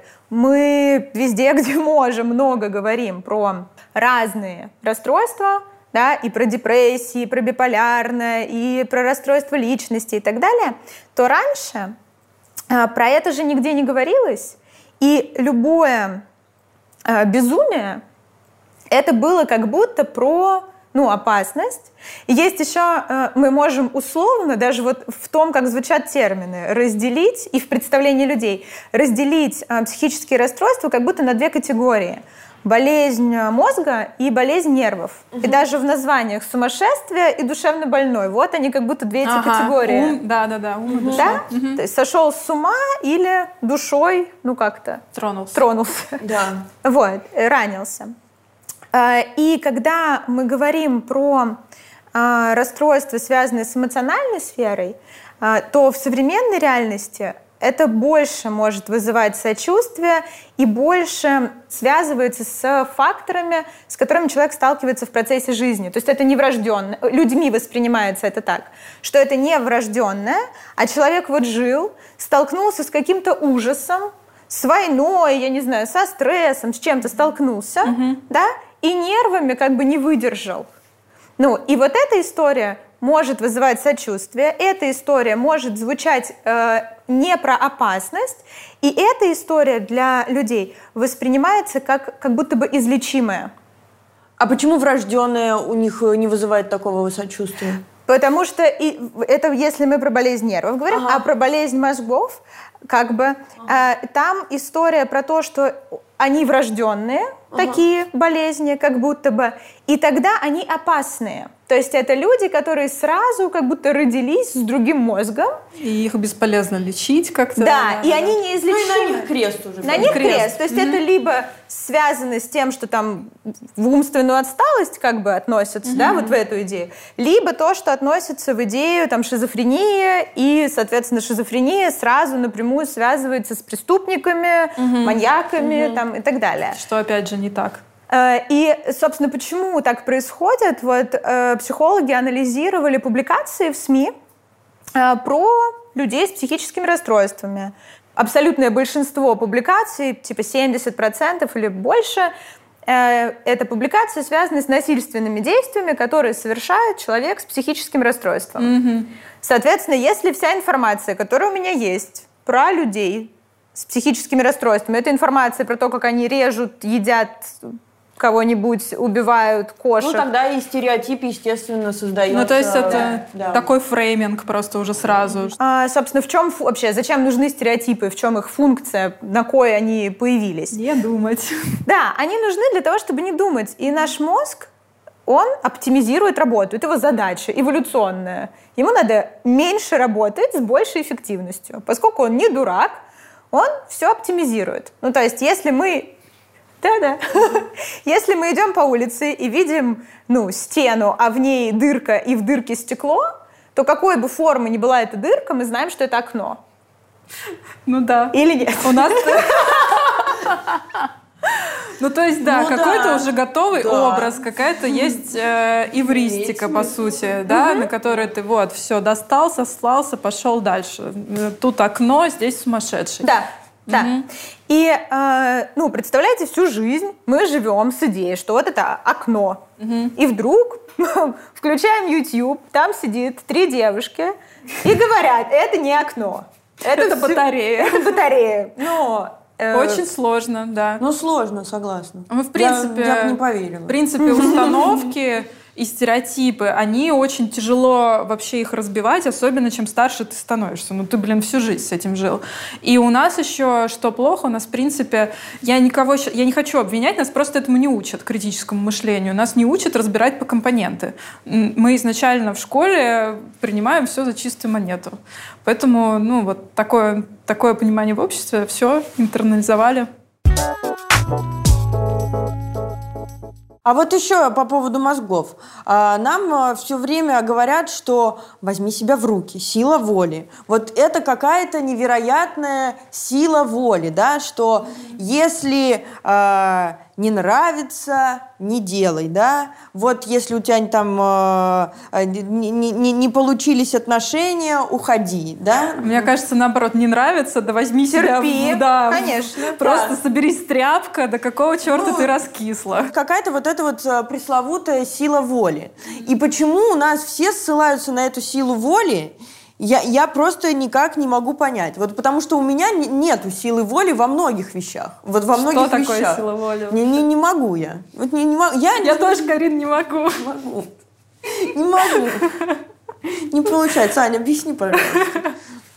C: мы везде, где можем, много говорим про разные расстройства, да, и про депрессии, и про биполярное, и про расстройство личности и так далее, то раньше э, про это же нигде не говорилось, и любое э, безумие, это было как будто про ну, опасность. И есть еще, мы можем условно, даже вот в том, как звучат термины, разделить, и в представлении людей, разделить психические расстройства как будто на две категории. Болезнь мозга и болезнь нервов. Угу. И даже в названиях сумасшествие и душевно больной. Вот они как будто две эти ага, категории.
B: Ум, да, да, да. Ум и душа.
C: Да? Угу. То есть сошел с ума или душой, ну как-то...
B: Тронулся.
C: Тронулся.
A: Да.
C: Вот, ранился. И когда мы говорим про расстройства, связанные с эмоциональной сферой, то в современной реальности это больше может вызывать сочувствие и больше связывается с факторами, с которыми человек сталкивается в процессе жизни. То есть это не врожденное, людьми воспринимается это так, что это не врожденное, а человек вот жил, столкнулся с каким-то ужасом, с войной, я не знаю, со стрессом, с чем-то столкнулся, mm-hmm. да, и нервами как бы не выдержал. Ну, и вот эта история может вызывать сочувствие, эта история может звучать э, не про опасность, и эта история для людей воспринимается как, как будто бы излечимая.
A: А почему врожденное у них не вызывает такого сочувствия?
C: Потому что и, это если мы про болезнь нервов говорим, ага. а про болезнь мозгов, как бы, ага. э, там история про то, что они врожденные, ага. такие болезни, как будто бы, и тогда они опасные. То есть это люди, которые сразу как будто родились с другим мозгом.
B: И их бесполезно лечить как-то.
C: Да, да и да. они неизлечимы.
A: Ну и на них крест уже.
C: На них крест. крест. То есть mm-hmm. это либо связано с тем, что там в умственную отсталость как бы относятся, mm-hmm. да, вот в эту идею, либо то, что относится в идею там шизофрения, и, соответственно, шизофрения сразу напрямую связывается с преступниками, mm-hmm. маньяками mm-hmm. там, и так далее.
B: Что, опять же, не так.
C: И, собственно, почему так происходит? Вот э, психологи анализировали публикации в СМИ э, про людей с психическими расстройствами. Абсолютное большинство публикаций, типа семьдесят процентов или больше, э, это публикации, связанные с насильственными действиями, которые совершает человек с психическим расстройством. Mm-hmm. Соответственно, если вся информация, которая у меня есть про людей с психическими расстройствами, это информация про то, как они режут, едят кого-нибудь, убивают кошек.
A: Ну, тогда и стереотип, естественно, создается.
B: Ну, то есть это да, такой да. фрейминг просто уже сразу.
C: А, собственно, в чем вообще, зачем нужны стереотипы, в чем их функция, на кой они появились?
B: Не думать.
C: Да, они нужны для того, чтобы не думать. И наш мозг, он оптимизирует работу. Это его задача эволюционная. Ему надо меньше работать с большей эффективностью. Поскольку он не дурак, он все оптимизирует. Ну, то есть, если мы... Да-да. Если мы идем по улице и видим, ну, стену, а в ней дырка и в дырке стекло, то какой бы формы ни была эта дырка, мы знаем, что это окно.
B: Ну да.
C: Или нет?
B: У нас... Ну, то есть, да, ну, какой-то да. уже готовый да. образ, какая-то есть э, эвристика, по сути, да, угу. на которой ты вот все достал, сослался, пошел дальше. Тут окно, здесь сумасшедший.
C: Да. Да. Угу. И, э, ну, представляете, всю жизнь мы живем с идеей, что вот это окно. Угу. И вдруг включаем YouTube, там сидит три девушки и говорят, это не окно.
B: Это, это батарея.
C: Это батарея. Но...
B: Очень сложно, да.
A: Ну, сложно, согласна.
B: Мы, в принципе,
A: я, я бы не поверила.
B: В принципе, установки и стереотипы, они очень тяжело вообще их разбивать, особенно чем старше ты становишься. Ну, ты, блин, всю жизнь с этим жил. И у нас еще, что плохо, у нас, в принципе, я никого, я не хочу обвинять, нас просто этому не учат, критическому мышлению. Нас не учат разбирать по компоненты. Мы изначально в школе принимаем все за чистую монету. Поэтому, ну, вот такое, такое понимание в обществе, все интернализовали.
A: А вот еще по поводу мозгов. Нам все время говорят, что возьми себя в руки, сила воли. Вот это какая-то невероятная сила воли, да, что если э, не нравится, не делай, да. Вот если у тебя там э, не, не, не получились отношения, уходи, да.
B: Мне кажется, наоборот, не нравится, да возьми
C: Терпи,
B: себя в, да,
C: конечно.
B: Просто
C: да.
B: соберись тряпка, да какого черта ну, ты раскисла.
A: Какая-то вот эта вот пресловутая сила воли. И почему у нас все ссылаются на эту силу воли, Я, я просто никак не могу понять. Вот потому что у меня нету силы воли во многих вещах. Вот во многих
B: что
A: вещах.
B: Что такое сила воли?
A: Не, не, не могу я. Вот не, не могу. Я,
B: я
A: не,
B: тоже, Карин, не могу.
A: Не могу. Не могу. Не получается. Аня, объясни, пожалуйста.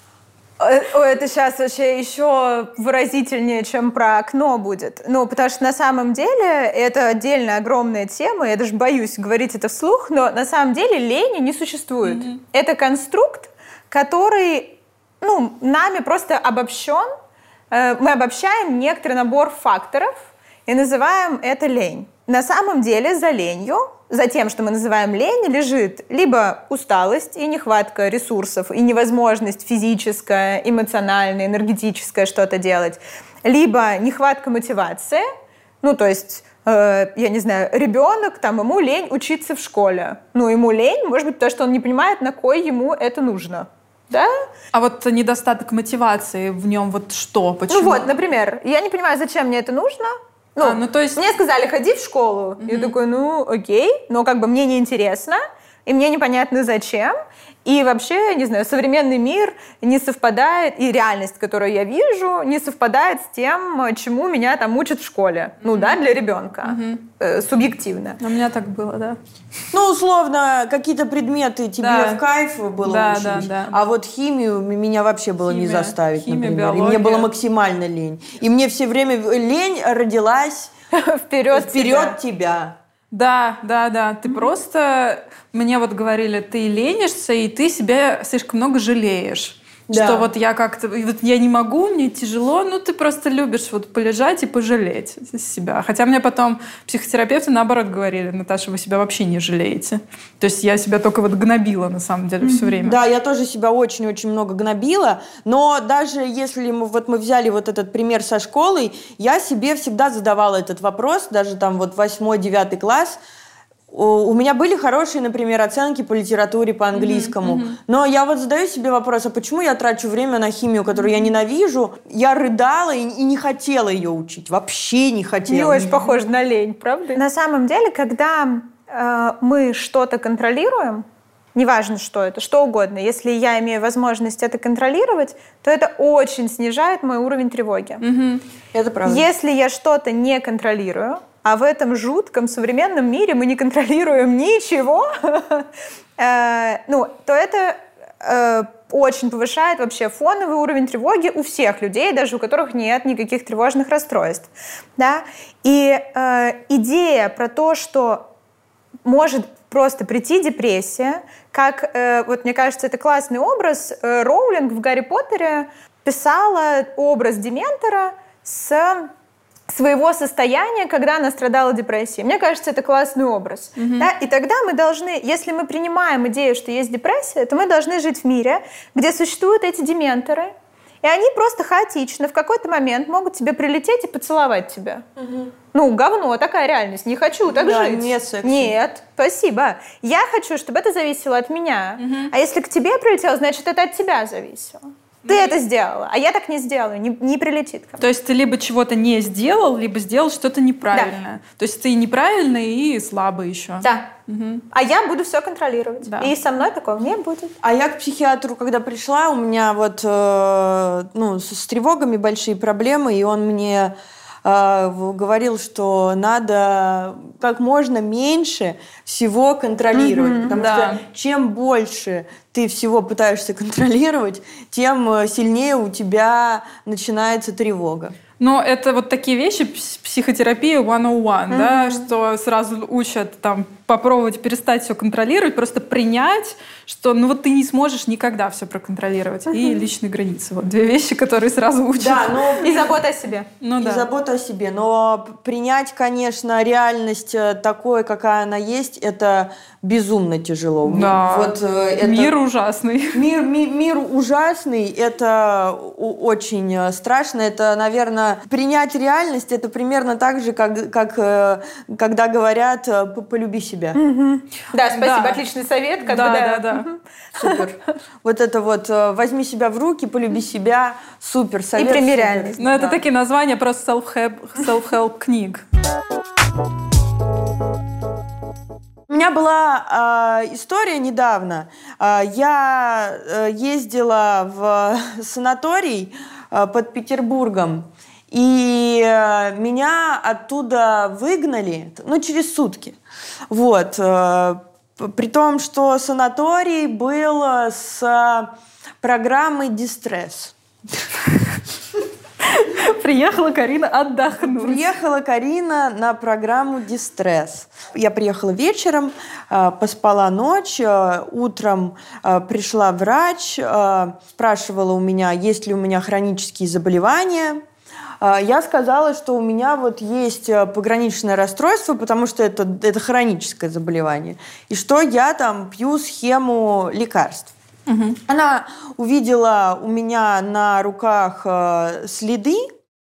C: Ой, это сейчас вообще еще выразительнее, чем про окно будет. Ну, потому что на самом деле это отдельная огромная тема, я даже боюсь говорить это вслух, но на самом деле лени не существует. Mm-hmm. Это конструкт, который, ну, нами просто обобщен. Мы обобщаем некоторый набор факторов и называем это лень. На самом деле за ленью, за тем, что мы называем лень, лежит либо усталость и нехватка ресурсов, и невозможность физическая, эмоциональная, энергетическая что-то делать, либо нехватка мотивации, ну, то есть, э, я не знаю, ребенок, там, ему лень учиться в школе. Ну, ему лень, может быть, потому что он не понимает, на кой ему это нужно. Да?
B: А вот недостаток мотивации в нем вот что? Почему?
C: Ну вот, например, я не понимаю, зачем мне это нужно. Ну,
B: а, ну, то есть...
C: Мне сказали, ходи в школу. Mm-hmm. Я такой, ну, окей, но как бы мне неинтересно, и мне непонятно зачем. И вообще, не знаю, современный мир не совпадает, и реальность, которую я вижу, не совпадает с тем, чему меня там учат в школе. Mm-hmm. Ну да, для ребенка. Mm-hmm. Э, субъективно.
B: У меня так было, да.
A: Ну, условно, какие-то предметы тебе да. в кайф было
B: да,
A: учить.
B: Да, да.
A: А вот химию меня вообще было
B: Химия,
A: не заставить,
B: химия,
A: например.
B: биология.
A: И мне было максимально лень. И мне все время лень родилась
C: вперед,
A: вперед тебя. тебя.
B: Да, да, да. Ты mm-hmm. просто... Мне вот говорили, ты ленишься, и ты себя слишком много жалеешь. Да. Что вот я как-то... Вот я не могу, мне тяжело. Ну, ты просто любишь вот полежать и пожалеть себя. Хотя мне потом психотерапевты наоборот говорили, Наташа, вы себя вообще не жалеете. То есть я себя только вот гнобила, на самом деле, mm-hmm. все время.
A: Да, я тоже себя очень-очень много гнобила. Но даже если мы, вот мы взяли вот этот пример со школой, я себе всегда задавала этот вопрос, даже там вот восьмой-девятый класс. У меня были хорошие, например, оценки по литературе, по английскому. Mm-hmm. Но я вот задаю себе вопрос, а почему я трачу время на химию, которую mm-hmm. я ненавижу? Я рыдала и, и не хотела ее учить. Вообще не хотела.
C: Не очень похоже на лень, правда? На самом деле, когда э, мы что-то контролируем, неважно, что это, что угодно, если я имею возможность это контролировать, то это очень снижает мой уровень тревоги.
B: Mm-hmm.
A: Это правда.
C: Если я что-то не контролирую, а в этом жутком современном мире мы не контролируем ничего, ну, то это очень повышает вообще фоновый уровень тревоги у всех людей, даже у которых нет никаких тревожных расстройств. Да? И идея про то, что может просто прийти депрессия, как, вот мне кажется, это классный образ. Роулинг в «Гарри Поттере» писала образ Дементора с своего состояния, когда она страдала депрессией. Мне кажется, это классный образ. Mm-hmm. Да? И тогда мы должны, если мы принимаем идею, что есть депрессия, то мы должны жить в мире, где существуют эти дементоры, и они просто хаотично в какой-то момент могут тебе прилететь и поцеловать тебя. Mm-hmm. Ну, говно, такая реальность. Не хочу так
A: да,
C: жить.
A: Нет, секси.
C: Нет, спасибо. Я хочу, чтобы это зависело от меня. Mm-hmm. А если к тебе прилетело, значит, это от тебя зависело. Ты это сделала, а я так не сделаю, не, не прилетит ко мне.
B: То есть ты либо чего-то не сделал, либо сделал что-то неправильное. Да. То есть ты неправильный и слабый еще.
C: Да.
B: Угу.
C: А я буду все контролировать. Да. И со мной такого не будет.
A: А я к психиатру, когда пришла, у меня вот э, ну, с, с тревогами большие проблемы, и он мне э, говорил, что надо как можно меньше всего контролировать. Mm-hmm, потому да. что чем больше ты всего пытаешься контролировать, тем сильнее у тебя начинается тревога.
B: Но это вот такие вещи, психотерапия сто один, mm-hmm. да, что сразу учат там, попробовать перестать все контролировать, просто принять, что ну вот ты не сможешь никогда все проконтролировать. Mm-hmm. И личные границы. Вот две вещи, которые сразу учат.
C: Да, но... И забота о себе.
B: Ну,
A: и
B: да.
A: забота о себе. Но принять, конечно, реальность такой, какая она есть, это безумно тяжело.
B: Да.
A: Вот, это...
B: Мир ужасный.
A: Мир, ми, мир ужасный, это очень страшно. Это, наверное, принять реальность, это примерно так же, как, как когда говорят «полюби себя».
C: Угу. Да, спасибо, да. Отличный совет. Как
B: да,
C: бы,
B: да, да.
A: Угу. Супер. Вот это вот «возьми себя в руки, полюби себя». Супер совет.
C: И прими реальность.
B: Ну, это да. такие названия просто self-help, self-help книг.
A: У меня была э, история недавно. Э, я э, ездила в санаторий э, под Петербургом, и э, меня оттуда выгнали, ну, через сутки. Вот. Э, при том, что санаторий был с программой «Дистресс».
B: Приехала Карина отдохнуть.
A: Приехала Карина на программу «Дистресс». Я приехала вечером, поспала ночь, утром пришла врач, спрашивала у меня, есть ли у меня хронические заболевания. Я сказала, что у меня вот есть пограничное расстройство, потому что это, это хроническое заболевание, и что я там пью схему лекарств. Угу. Она увидела у меня на руках э, следы,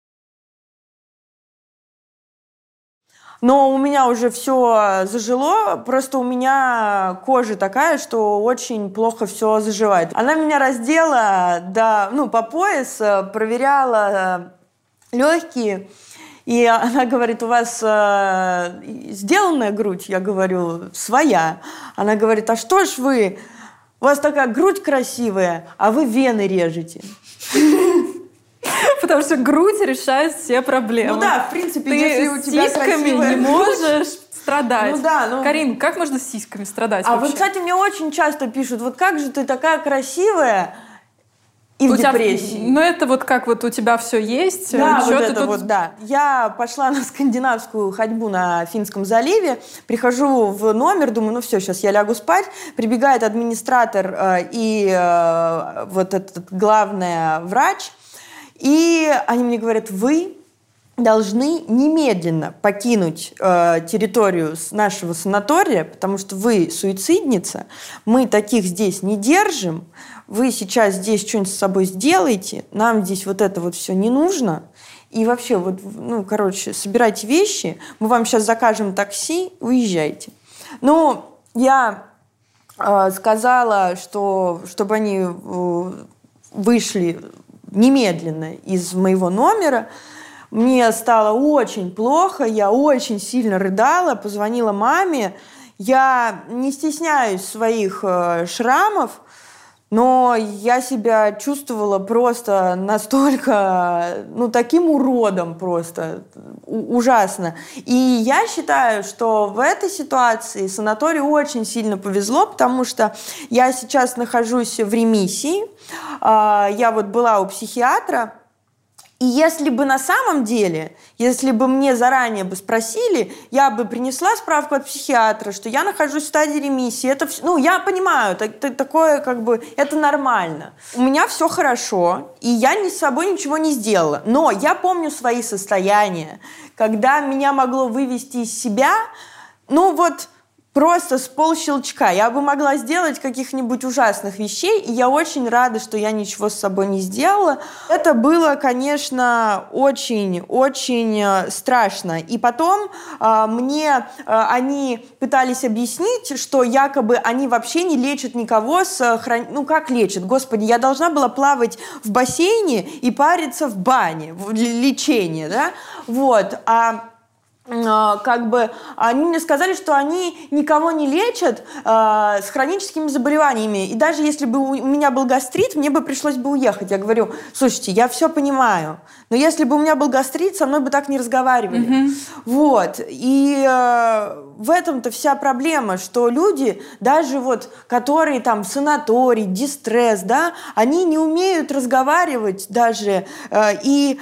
A: но у меня уже все зажило, просто у меня кожа такая, что очень плохо все заживает. Она меня раздела до, ну, по пояс, проверяла легкие, и она говорит, у вас э, сделанная грудь? Я говорю, своя. Она говорит, а что ж вы... У вас такая грудь красивая, а вы вены режете.
B: Потому что грудь решает все проблемы.
A: Ну да, в принципе,
B: ты
A: если у тебя красивая
B: не можешь страдать.
A: Ну да, ну...
B: Карин, как можно с сиськами страдать
A: А
B: вообще?
A: вот, кстати, мне очень часто пишут, вот как же ты такая красивая и в
B: у
A: депрессии.
B: Тебя, ну это вот как вот у тебя все есть.
A: Да, вот это
B: тут...
A: вот, да. Я пошла на скандинавскую ходьбу на Финском заливе, прихожу в номер, думаю, ну все, сейчас я лягу спать. Прибегает администратор э, и э, вот этот главный врач, и они мне говорят, вы должны немедленно покинуть э, территорию нашего санатория, потому что вы суицидница, мы таких здесь не держим, вы сейчас здесь что-нибудь с собой сделаете, нам здесь вот это вот все не нужно, и вообще, вот, ну, короче, собирайте вещи, мы вам сейчас закажем такси, уезжайте. Ну, я э, сказала, что чтобы они э, вышли немедленно из моего номера. Мне стало очень плохо, я очень сильно рыдала, позвонила маме. Я не стесняюсь своих э, шрамов, но я себя чувствовала просто настолько, ну, таким уродом просто, у- ужасно. И я считаю, что в этой ситуации санаторию очень сильно повезло, потому что я сейчас нахожусь в ремиссии, э, я вот была у психиатра. И если бы на самом деле, если бы мне заранее бы спросили, я бы принесла справку от психиатра, что я нахожусь в стадии ремиссии. Это, ну, я понимаю, так, так, такое как бы, это нормально. У меня все хорошо, и я ни с собой ничего не сделала. Но я помню свои состояния, когда меня могло вывести из себя, ну вот... Просто с полщелчка. Я бы могла сделать каких-нибудь ужасных вещей, и я очень рада, что я ничего с собой не сделала. Это было, конечно, очень-очень страшно. И потом э, мне э, они пытались объяснить, что якобы они вообще не лечат никого с... Хрон... Ну, как лечат? Господи, я должна была плавать в бассейне и париться в бане. Лечение, да? Вот. А... как бы они мне сказали, что они никого не лечат э, с хроническими заболеваниями. И даже если бы у меня был гастрит, мне бы пришлось бы уехать. Я говорю, слушайте, я все понимаю, но если бы у меня был гастрит, со мной бы так не разговаривали. Mm-hmm. Вот. И э, в этом-то вся проблема, что люди, даже вот, которые там санаторий, дистресс, да, они не умеют разговаривать даже. Э, и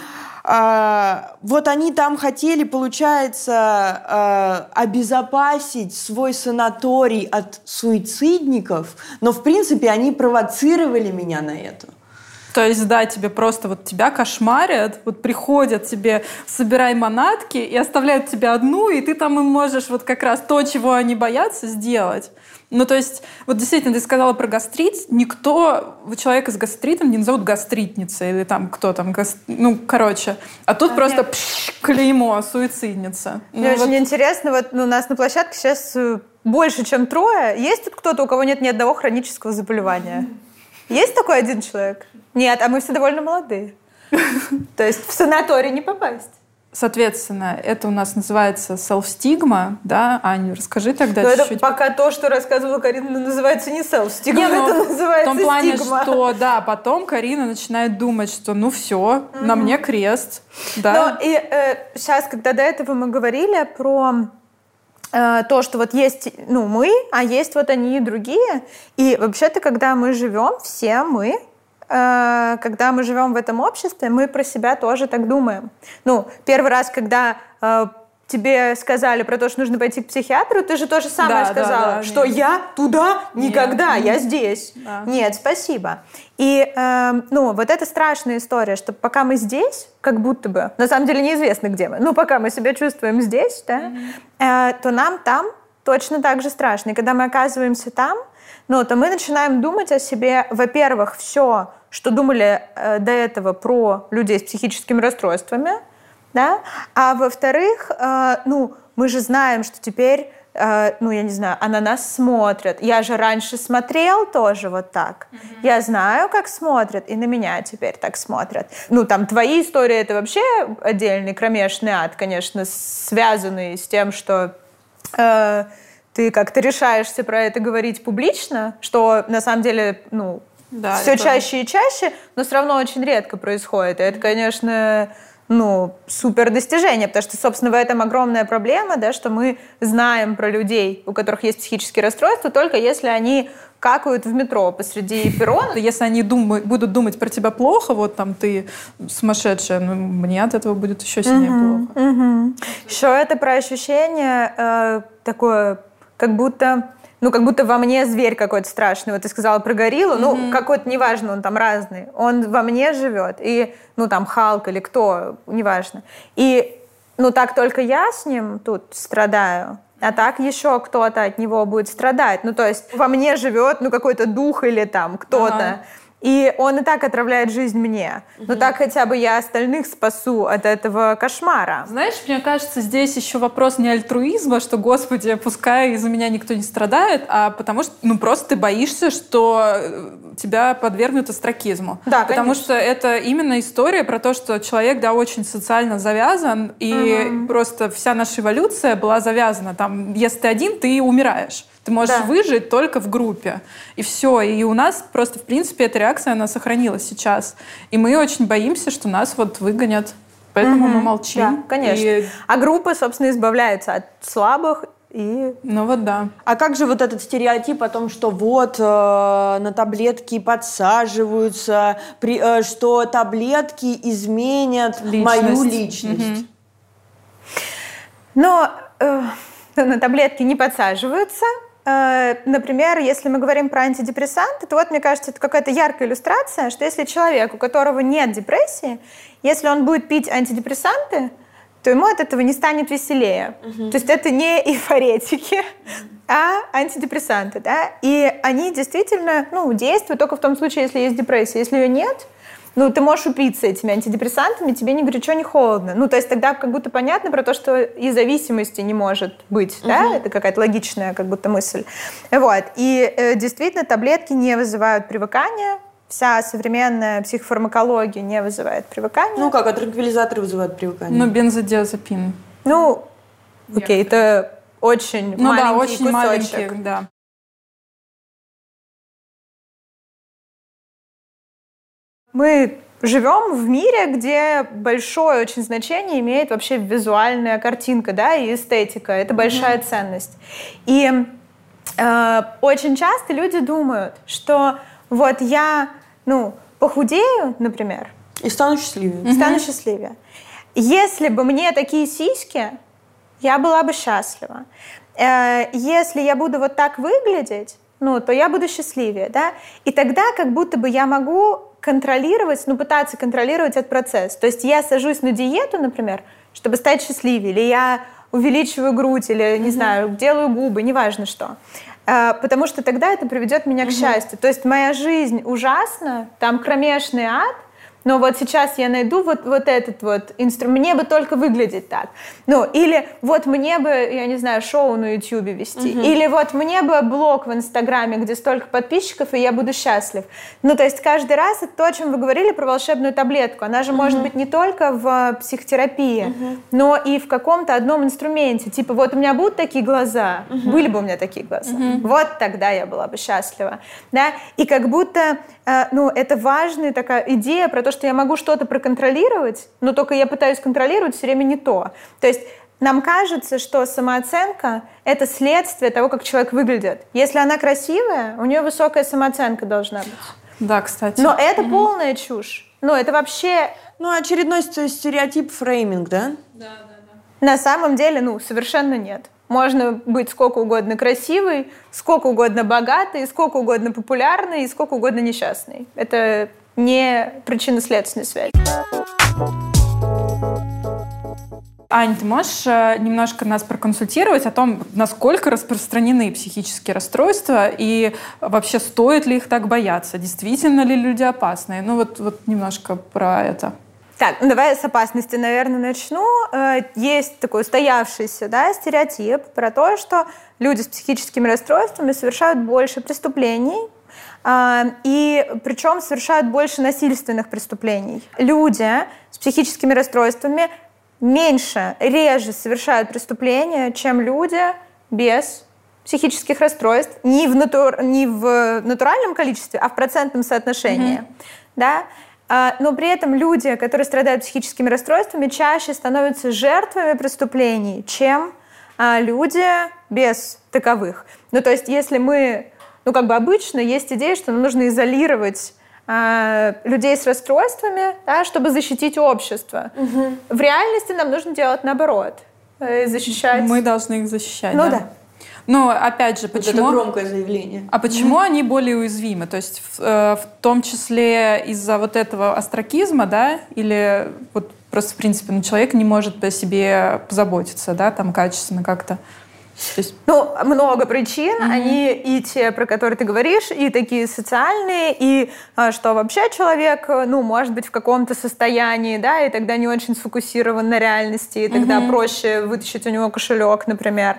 A: А, вот они там хотели, получается, а, обезопасить свой санаторий от суицидников, но, в принципе, они провоцировали меня на это.
B: То есть, да, тебе просто вот тебя кошмарят, вот приходят тебе, собирай манатки и оставляют тебя одну, и ты там им можешь вот как раз то, чего они боятся, сделать. Ну, то есть, вот действительно, ты сказала про гастрит. Никто человека с гастритом не назовут гастритницей или там кто там, гас... ну, короче. А тут а просто пш, клеймо, суицидница.
C: Мне
B: ну,
C: очень
B: вот...
C: интересно, вот ну, у нас на площадке сейчас больше, чем трое. Есть тут кто-то, у кого нет ни одного хронического заболевания? Есть такой один человек? Нет, а мы все довольно молодые. То есть в санаторий не попасть.
B: Соответственно, это у нас называется self-стигма, да? Аня, расскажи тогда
C: но
B: чуть-чуть.
C: Это пока то, что рассказывала Карина, называется не self-стигма, не, ну, это называется
B: в том плане,
C: стигма.
B: Что, да, потом Карина начинает думать, что ну все, mm-hmm. на мне крест. Да?
C: Но и э, сейчас, когда до этого мы говорили про э, то, что вот есть ну, мы, а есть вот они и другие, и вообще-то, когда мы живем, все мы, когда мы живем в этом обществе, мы про себя тоже так думаем. Ну, первый раз, когда э, тебе сказали про то, что нужно пойти к психиатру, ты же то же самое да, сказала, да, да, что нет. Я туда никогда, нет. Я здесь. Да. Нет, спасибо. И, э, ну, вот это страшная история, что пока мы здесь, как будто бы, на самом деле неизвестно, где мы, но пока мы себя чувствуем здесь, да, mm-hmm. э, то нам там точно так же страшно. И когда мы оказываемся там, ну, то мы начинаем думать о себе, во-первых, все, что думали э, до этого про людей с психическими расстройствами, да, а во-вторых, э, ну, мы же знаем, что теперь, э, ну, я не знаю, а на нас смотрят. Я же раньше смотрел тоже вот так. Mm-hmm. Я знаю, как смотрят, и на меня теперь так смотрят. Ну, там, твои истории — это вообще отдельный кромешный ад, конечно, связанный с тем, что... Э, ты как-то решаешься про это говорить публично, что на самом деле, ну, да, все это... чаще и чаще, но все равно очень редко происходит. И это, конечно, ну, супер достижение, потому что, собственно, в этом огромная проблема, да, что мы знаем про людей, у которых есть психические расстройства, только если они какают в метро посреди перрона.
B: Если они думают, будут думать про тебя плохо, вот там ты сумасшедшая, ну, мне от этого будет еще сильнее uh-huh, плохо.
C: Uh-huh. Еще это про ощущение э, такое... как будто, ну, как будто во мне зверь какой-то страшный. Вот ты сказала про гориллу, mm-hmm. ну, какой-то, неважно, он там разный. Он во мне живет. И, ну, там, Халк или кто, неважно. И, ну, так только я с ним тут страдаю, а так еще кто-то от него будет страдать. Ну, то есть во мне живет, ну, какой-то дух или там кто-то. Uh-huh. И он и так отравляет жизнь мне. Угу. Но так хотя бы я остальных спасу от этого кошмара.
B: Знаешь, мне кажется, здесь еще вопрос не альтруизма, что, Господи, пускай из-за меня никто не страдает, а потому что, ну, просто ты боишься, что тебя подвергнут остракизму. Да, потому конечно. Что это именно история про то, что человек, да, очень социально завязан, и угу. просто вся наша эволюция была завязана. Там, если ты один, ты умираешь. Ты можешь да. выжить только в группе. И все. И у нас просто, в принципе, эта реакция, она сохранилась сейчас. И мы очень боимся, что нас вот выгонят. Поэтому угу. мы молчим.
C: Да, конечно. И... А группа, собственно, избавляется от слабых. И...
B: Ну вот да.
A: А как же вот этот стереотип о том, что вот э, на таблетки подсаживаются, при, э, что таблетки изменят личность. Мою личность?
C: Угу. Но э, на таблетки не подсаживаются. Например, если мы говорим про антидепрессанты, то вот, мне кажется, это какая-то яркая иллюстрация, что если человек, у которого нет депрессии, если он будет пить антидепрессанты, то ему от этого не станет веселее. Uh-huh. То есть это не эйфоретики, uh-huh. а антидепрессанты. Да? И они действительно ну, действуют только в том случае, если есть депрессия. Если ее нет, ну, ты можешь упиться этими антидепрессантами, тебе ни горячо, ни холодно. Ну, то есть тогда как будто понятно про то, что и зависимости не может быть, uh-huh. да? Это какая-то логичная как будто мысль. Вот. И э, действительно таблетки не вызывают привыкания. Вся современная психофармакология не вызывает привыкания.
A: Ну как, а транквилизаторы вызывают привыкание?
B: Ну, бензодиазепин.
C: Ну, окей, это очень
B: ну, маленький
C: да,
B: очень
C: кусочек.
B: Маленький, да.
C: Мы живем в мире, где большое очень значение имеет вообще визуальная картинка, да, и эстетика. Это большая mm-hmm. ценность. И э, очень часто люди думают, что вот я, ну, похудею, например,
A: и стану счастливее.
C: Mm-hmm. Стану счастливее. Если бы мне такие сиськи, я была бы счастлива. Э, если я буду вот так выглядеть, ну, то я буду счастливее, да. И тогда как будто бы я могу контролировать, ну, пытаться контролировать этот процесс. То есть я сажусь на диету, например, чтобы стать счастливее, или я увеличиваю грудь, или, не mm-hmm. знаю, делаю губы, неважно что. А, потому что тогда это приведет меня mm-hmm. к счастью. То есть моя жизнь ужасна, там кромешный ад, но вот сейчас я найду вот, вот этот вот инструмент, мне бы только выглядеть так. Ну, или вот мне бы, я не знаю, шоу на Ютьюбе вести, угу. или вот мне бы блог в Инстаграме, где столько подписчиков, и я буду счастлив. Ну, то есть каждый раз это то, о чем вы говорили про волшебную таблетку. Она же угу. может быть не только в психотерапии, угу. но и в каком-то одном инструменте. Типа, вот у меня будут такие глаза, угу. были бы у меня такие глаза, угу. вот тогда я была бы счастлива. Да? И как будто, э, ну, это важная такая идея про то, что я могу что-то проконтролировать, но только я пытаюсь контролировать все время не то. То есть нам кажется, что самооценка — это следствие того, как человек выглядит. Если она красивая, у нее высокая самооценка должна быть.
B: Да, кстати.
C: Но это угу. полная чушь. Ну, это вообще...
A: Ну, очередной стереотип, фрейминг, да?
B: Да, да, да.
C: На самом деле, ну, совершенно нет. Можно быть сколько угодно красивой, сколько угодно богатой, сколько угодно популярной и сколько угодно несчастной. Это не причинно-следственная связь.
B: Ань, ты можешь немножко нас проконсультировать о том, насколько распространены психические расстройства и вообще стоит ли их так бояться? Действительно ли люди опасные? Ну вот, вот немножко про это.
C: Так, ну давай с опасности, наверное, начну. Есть такой устоявшийся, да, стереотип про то, что люди с психическими расстройствами совершают больше преступлений, и причем совершают больше насильственных преступлений. Люди с психическими расстройствами меньше, реже совершают преступления, чем люди без психических расстройств, не в, натур, не в натуральном количестве, а в процентном соотношении. Mm-hmm. Да? Но при этом люди, которые страдают психическими расстройствами, чаще становятся жертвами преступлений, чем люди без таковых. Ну, то есть, если мы, ну, как бы обычно есть идея, что нам нужно изолировать э, людей с расстройствами, да, чтобы защитить общество. Угу. В реальности нам нужно делать наоборот. Э, защищать...
B: Мы должны их защищать,
C: ну,
B: да.
C: да.
B: Но опять же, почему...
A: Вот это громкое заявление.
B: А почему mm-hmm. они более уязвимы? То есть в, э, в том числе из-за вот этого остракизма, да? Или вот просто, в принципе, ну, человек не может о себе позаботиться, да, там качественно как-то? То есть...
C: Ну, много причин. Mm-hmm. Они и те, про которые ты говоришь, и такие социальные, и что вообще человек, ну, может быть в каком-то состоянии, да, и тогда не очень сфокусирован на реальности, и тогда mm-hmm. проще вытащить у него кошелек, например,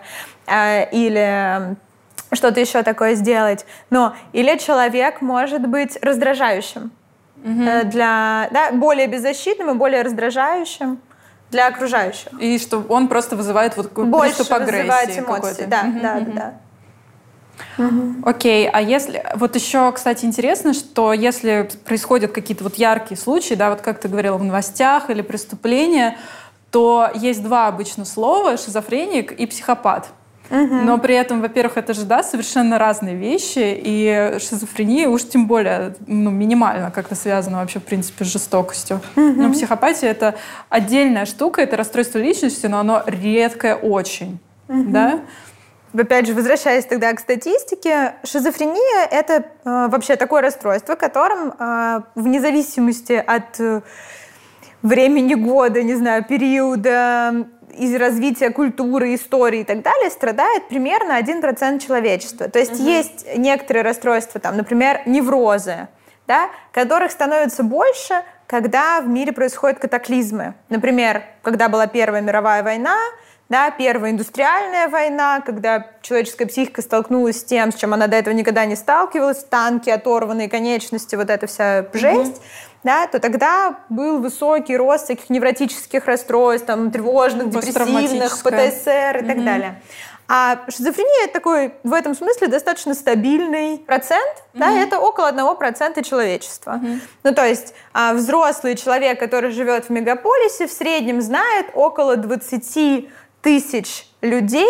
C: или что-то еще такое сделать. Но или человек может быть раздражающим, mm-hmm. для, да, более беззащитным и более раздражающим для окружающих.
B: И что он просто вызывает вот
C: больше
B: приступ агрессии.
C: Больше вызывает эмоции, да,
B: mm-hmm.
C: да,
B: mm-hmm.
C: да, да.
B: Mm-hmm. Окей, а если... Вот еще, кстати, интересно, что если происходят какие-то вот яркие случаи, да, вот как ты говорила, в новостях или преступления, то есть два обычно слова — шизофреник и психопат. Угу. Но при этом, во-первых, это же, да, совершенно разные вещи, и шизофрения уж тем более, ну, минимально как-то связана вообще, в принципе, с жестокостью. Угу. Но психопатия — это отдельная штука, это расстройство личности, но оно редкое очень, угу. да?
C: Опять же, возвращаясь тогда к статистике, шизофрения — это э, вообще такое расстройство, которым э, вне зависимости от э, времени года, не знаю, периода, из развития культуры, истории и так далее страдает примерно один процент человечества. То есть угу. есть некоторые расстройства, там, например, неврозы, да, которых становится больше, когда в мире происходят катаклизмы. Например, когда была Первая мировая война, да, Первая индустриальная война, когда человеческая психика столкнулась с тем, с чем она до этого никогда не сталкивалась, танки, оторванные конечности, вот эта вся жесть, mm-hmm. да, то тогда был высокий рост всяких невротических расстройств, там, тревожных, депрессивных, ПТСР и mm-hmm. так далее. А шизофрения — это такой, в этом смысле, достаточно стабильный процент, mm-hmm. да, это около одного процента человечества. Mm-hmm. Ну, то есть а, взрослый человек, который живет в мегаполисе, в среднем знает около двадцать тысяч людей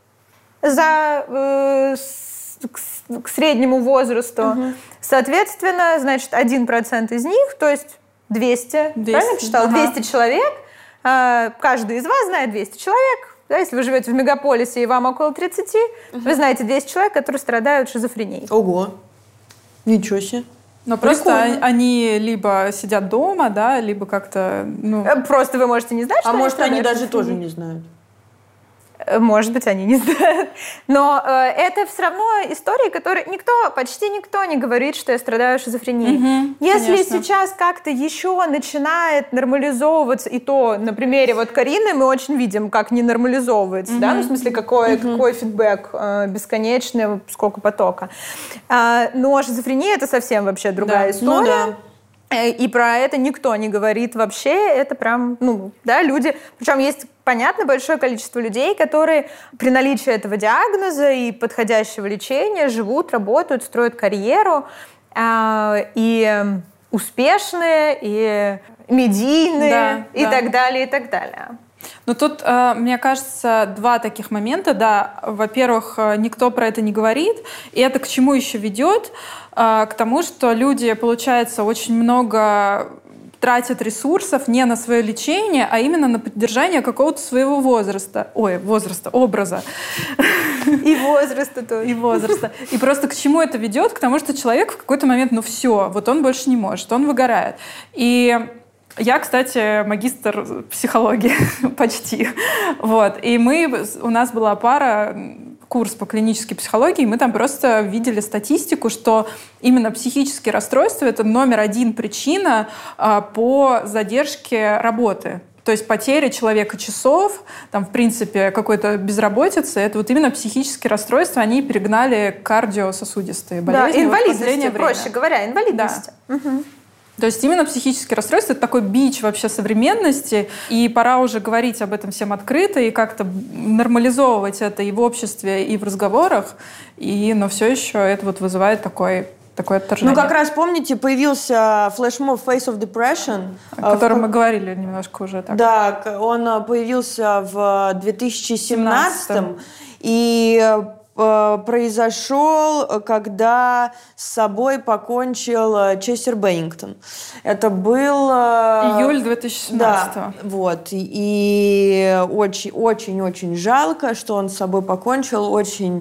C: за, э, с, к, к среднему возрасту. Uh-huh. Соответственно, значит, один процент из них, то есть двести, двести. Правильно я посчитала? Uh-huh. двести человек. Э, каждый из вас знает двести человек. Да, если вы живете в мегаполисе и вам около тридцати, uh-huh. вы знаете двести человек, которые страдают шизофренией.
A: Ого! Ничего себе.
B: Но просто они либо сидят дома, да, либо как-то... Ну...
C: Просто вы можете не знать, что
A: а
C: они
A: может, они даже
C: шизофренией.
A: тоже не знают.
C: Может быть, они не знают. Но э, это все равно истории, которые никто, почти никто не говорит, что я страдаю шизофренией.
B: Угу,
C: Если
B: конечно.
C: сейчас как-то еще начинает нормализовываться, и то на примере вот Карины мы очень видим, как не нормализовывается, угу. да, ну, в смысле, какой, угу. какой фидбэк э, бесконечный, сколько потока. А, но шизофрения — это совсем вообще другая
A: да.
C: история.
A: Ну, да.
C: И про это никто не говорит вообще. Это прям, ну, да, люди... Причем есть, понятно, большое количество людей, которые при наличии этого диагноза и подходящего лечения живут, работают, строят карьеру. Э, и успешные, и медийные, да, и да. так далее, и так далее.
B: Ну, тут, э, мне кажется, два таких момента. Да, во-первых, никто про это не говорит, и это к чему еще ведет? Э, к тому, что люди, получается, очень много тратят ресурсов не на свое лечение, а именно на поддержание какого-то своего возраста. Ой, возраста, образа.
C: И возраста тоже.
B: И возраста. И просто к чему это ведет? К тому, что человек в какой-то момент, ну все, вот он больше не может, он выгорает. И я, кстати, магистр психологии почти. Вот. И мы, у нас была пара, курс по клинической психологии, и мы там просто видели статистику, что именно психические расстройства — это номер один причина а, по задержке работы. То есть потеря человека часов, там, в принципе, какой-то безработицы, это вот именно психические расстройства, они перегнали кардиососудистые болезни.
C: Да, инвалидности, проще говоря, инвалидности.
B: Да. Угу. То есть именно психические расстройства — это такой бич вообще современности, и пора уже говорить об этом всем открыто и как-то нормализовывать это и в обществе, и в разговорах, и, но все еще это вот вызывает такой, такое отторжение.
A: Ну, как раз, помните, появился флешмоб Face of Depression,
B: о котором в... мы говорили немножко уже. Так.
A: Да, он появился в две тысячи семнадцатом, и произошел, когда с собой покончил Честер Беннингтон. Это был...
B: июль две тысячи семнадцатого.
A: Да, вот. И очень-очень-очень жалко, что он с собой покончил. Очень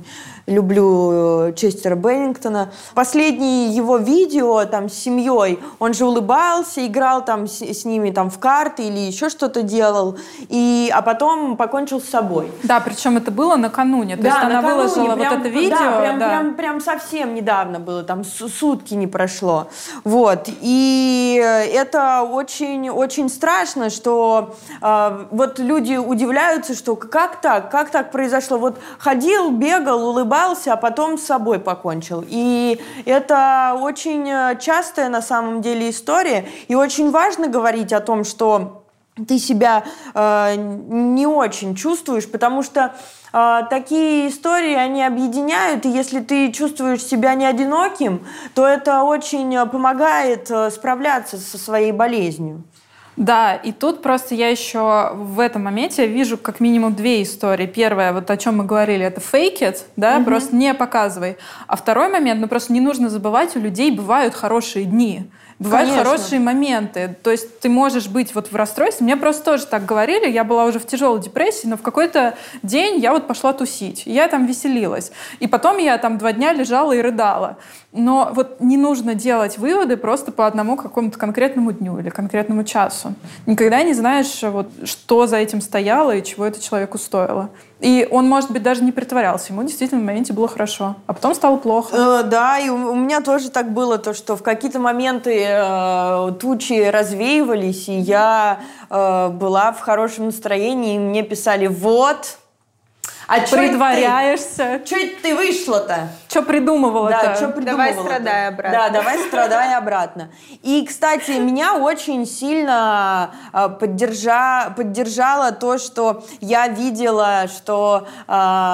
A: люблю Честера Беннингтона. Последние его видео там с семьей, он же улыбался, играл там с, с ними там в карты или еще что-то делал, и, а потом покончил с собой.
B: Да, причем это было накануне. То
A: да,
B: есть она
A: накануне,
B: выложила
A: прям,
B: вот это видео.
A: Да, прям,
B: да.
A: Прям, прям совсем недавно было, там сутки не прошло. Вот. И это очень-очень страшно, что э, вот люди удивляются, что как так, как так произошло. Вот ходил, бегал, улыбался, а потом с собой покончил. И это очень частая на самом деле история. И очень важно говорить о том, что ты себя э, не очень чувствуешь, потому что э, такие истории, они объединяют, и если ты чувствуешь себя не одиноким, то это очень помогает э, справляться со своей болезнью.
B: Да, и тут просто я еще в этом моменте вижу как минимум две истории. Первая, вот о чем мы говорили, это fake it, да, mm-hmm. просто не показывай. А второй момент, ну просто не нужно забывать, у людей бывают хорошие дни. Бывают Конечно. Хорошие моменты. То есть ты можешь быть вот в расстройстве. Мне просто тоже так говорили. Я была уже в тяжелой депрессии, но в какой-то день я вот пошла тусить. Я там веселилась. И потом я там два дня лежала и рыдала. Но вот не нужно делать выводы просто по одному какому-то конкретному дню или конкретному часу. Никогда не знаешь, вот, что за этим стояло и чего это человеку стоило. И он, может быть, даже не притворялся. Ему действительно в моменте было хорошо. А потом стало плохо.
A: Э, да, и у, у меня тоже так было, то, что в какие-то моменты э, тучи развеивались, и я э, была в хорошем настроении, и мне писали: вот...
B: А притворяешься?
A: Что это ты вышла-то?
B: Что придумывала-то?
A: Да, что придумывала-то?
C: Давай страдай обратно.
A: Да, давай страдай обратно. И, кстати, меня очень сильно поддержа, поддержало то, что я видела, что э,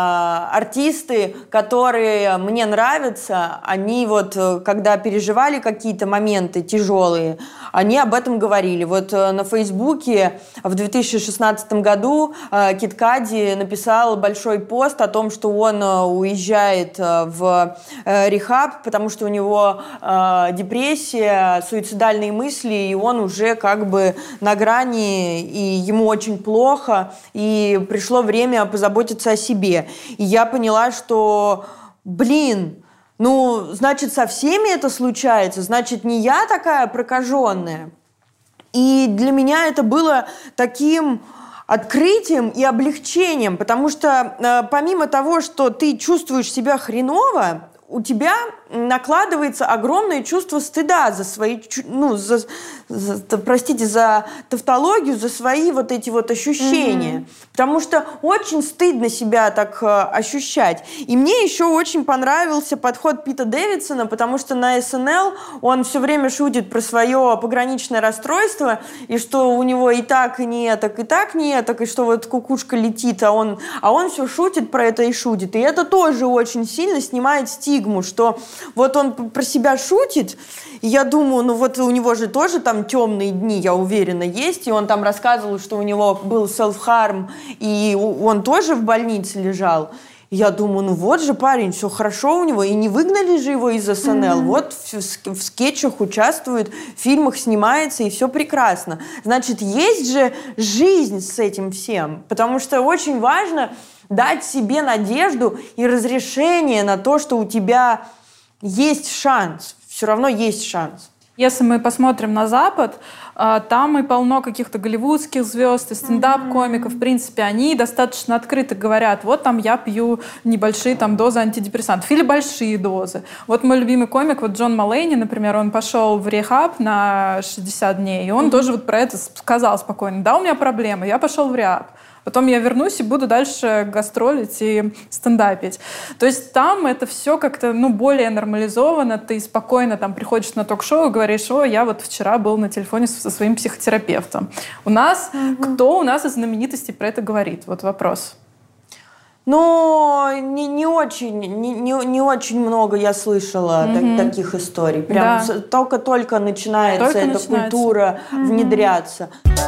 A: артисты, которые мне нравятся, они вот, когда переживали какие-то моменты тяжелые, они об этом говорили. Вот на Фейсбуке в две тысячи шестнадцатом году э, Кид Кади написал большой пост о том, что он уезжает в рехаб, потому что у него э, депрессия, суицидальные мысли, и он уже как бы на грани, и ему очень плохо, и пришло время позаботиться о себе. И я поняла, что, блин, ну, значит, со всеми это случается, значит, не я такая прокаженная. И для меня это было таким открытием и облегчением, потому что э, помимо того, что ты чувствуешь себя хреново, у тебя накладывается огромное чувство стыда за свои, ну, за, за, простите, за тавтологию, за свои вот эти вот ощущения. Mm-hmm. Потому что очень стыдно себя так э, ощущать. И мне еще очень понравился подход Пита Дэвидсона, потому что на эс эн эл он все время шутит про свое пограничное расстройство, и что у него и так, и не так, и так, не так, и что вот кукушка летит, а он, а он все шутит про это и шутит. И это тоже очень сильно снимает стигму, что вот он про себя шутит, и я думаю, ну вот у него же тоже там темные дни, я уверена, есть, и он там рассказывал, что у него был self-harm, и он тоже в больнице лежал. И я думаю, ну вот же парень, все хорошо у него, и не выгнали же его из эс эн эл, mm-hmm. вот в, в скетчах участвует, в фильмах снимается, и все прекрасно. Значит, есть же жизнь с этим всем, потому что очень важно дать себе надежду и разрешение на то, что у тебя есть шанс. Все равно есть шанс.
B: Если мы посмотрим на Запад, там и полно каких-то голливудских звезд и стендап-комиков. В принципе, они достаточно открыто говорят, вот там я пью небольшие там дозы антидепрессантов или большие дозы. Вот мой любимый комик, вот Джон Малейни, например, он пошел в рехаб на шестьдесят дней, и он mm-hmm. тоже вот про это сказал спокойно. Да, у меня проблемы, я пошел в рехаб. Потом я вернусь и буду дальше гастролить и стендапить. То есть там это все как-то ну, более нормализовано. Ты спокойно там приходишь на ток-шоу и говоришь, о, я вот вчера был на телефоне со своим психотерапевтом. У нас, mm-hmm. кто у нас из знаменитостей про это говорит? Вот вопрос.
A: Но не, не, очень, не, не, не очень много я слышала mm-hmm. так, таких историй. Прям да. только-только начинается только эта начинается. культура mm-hmm. внедряться.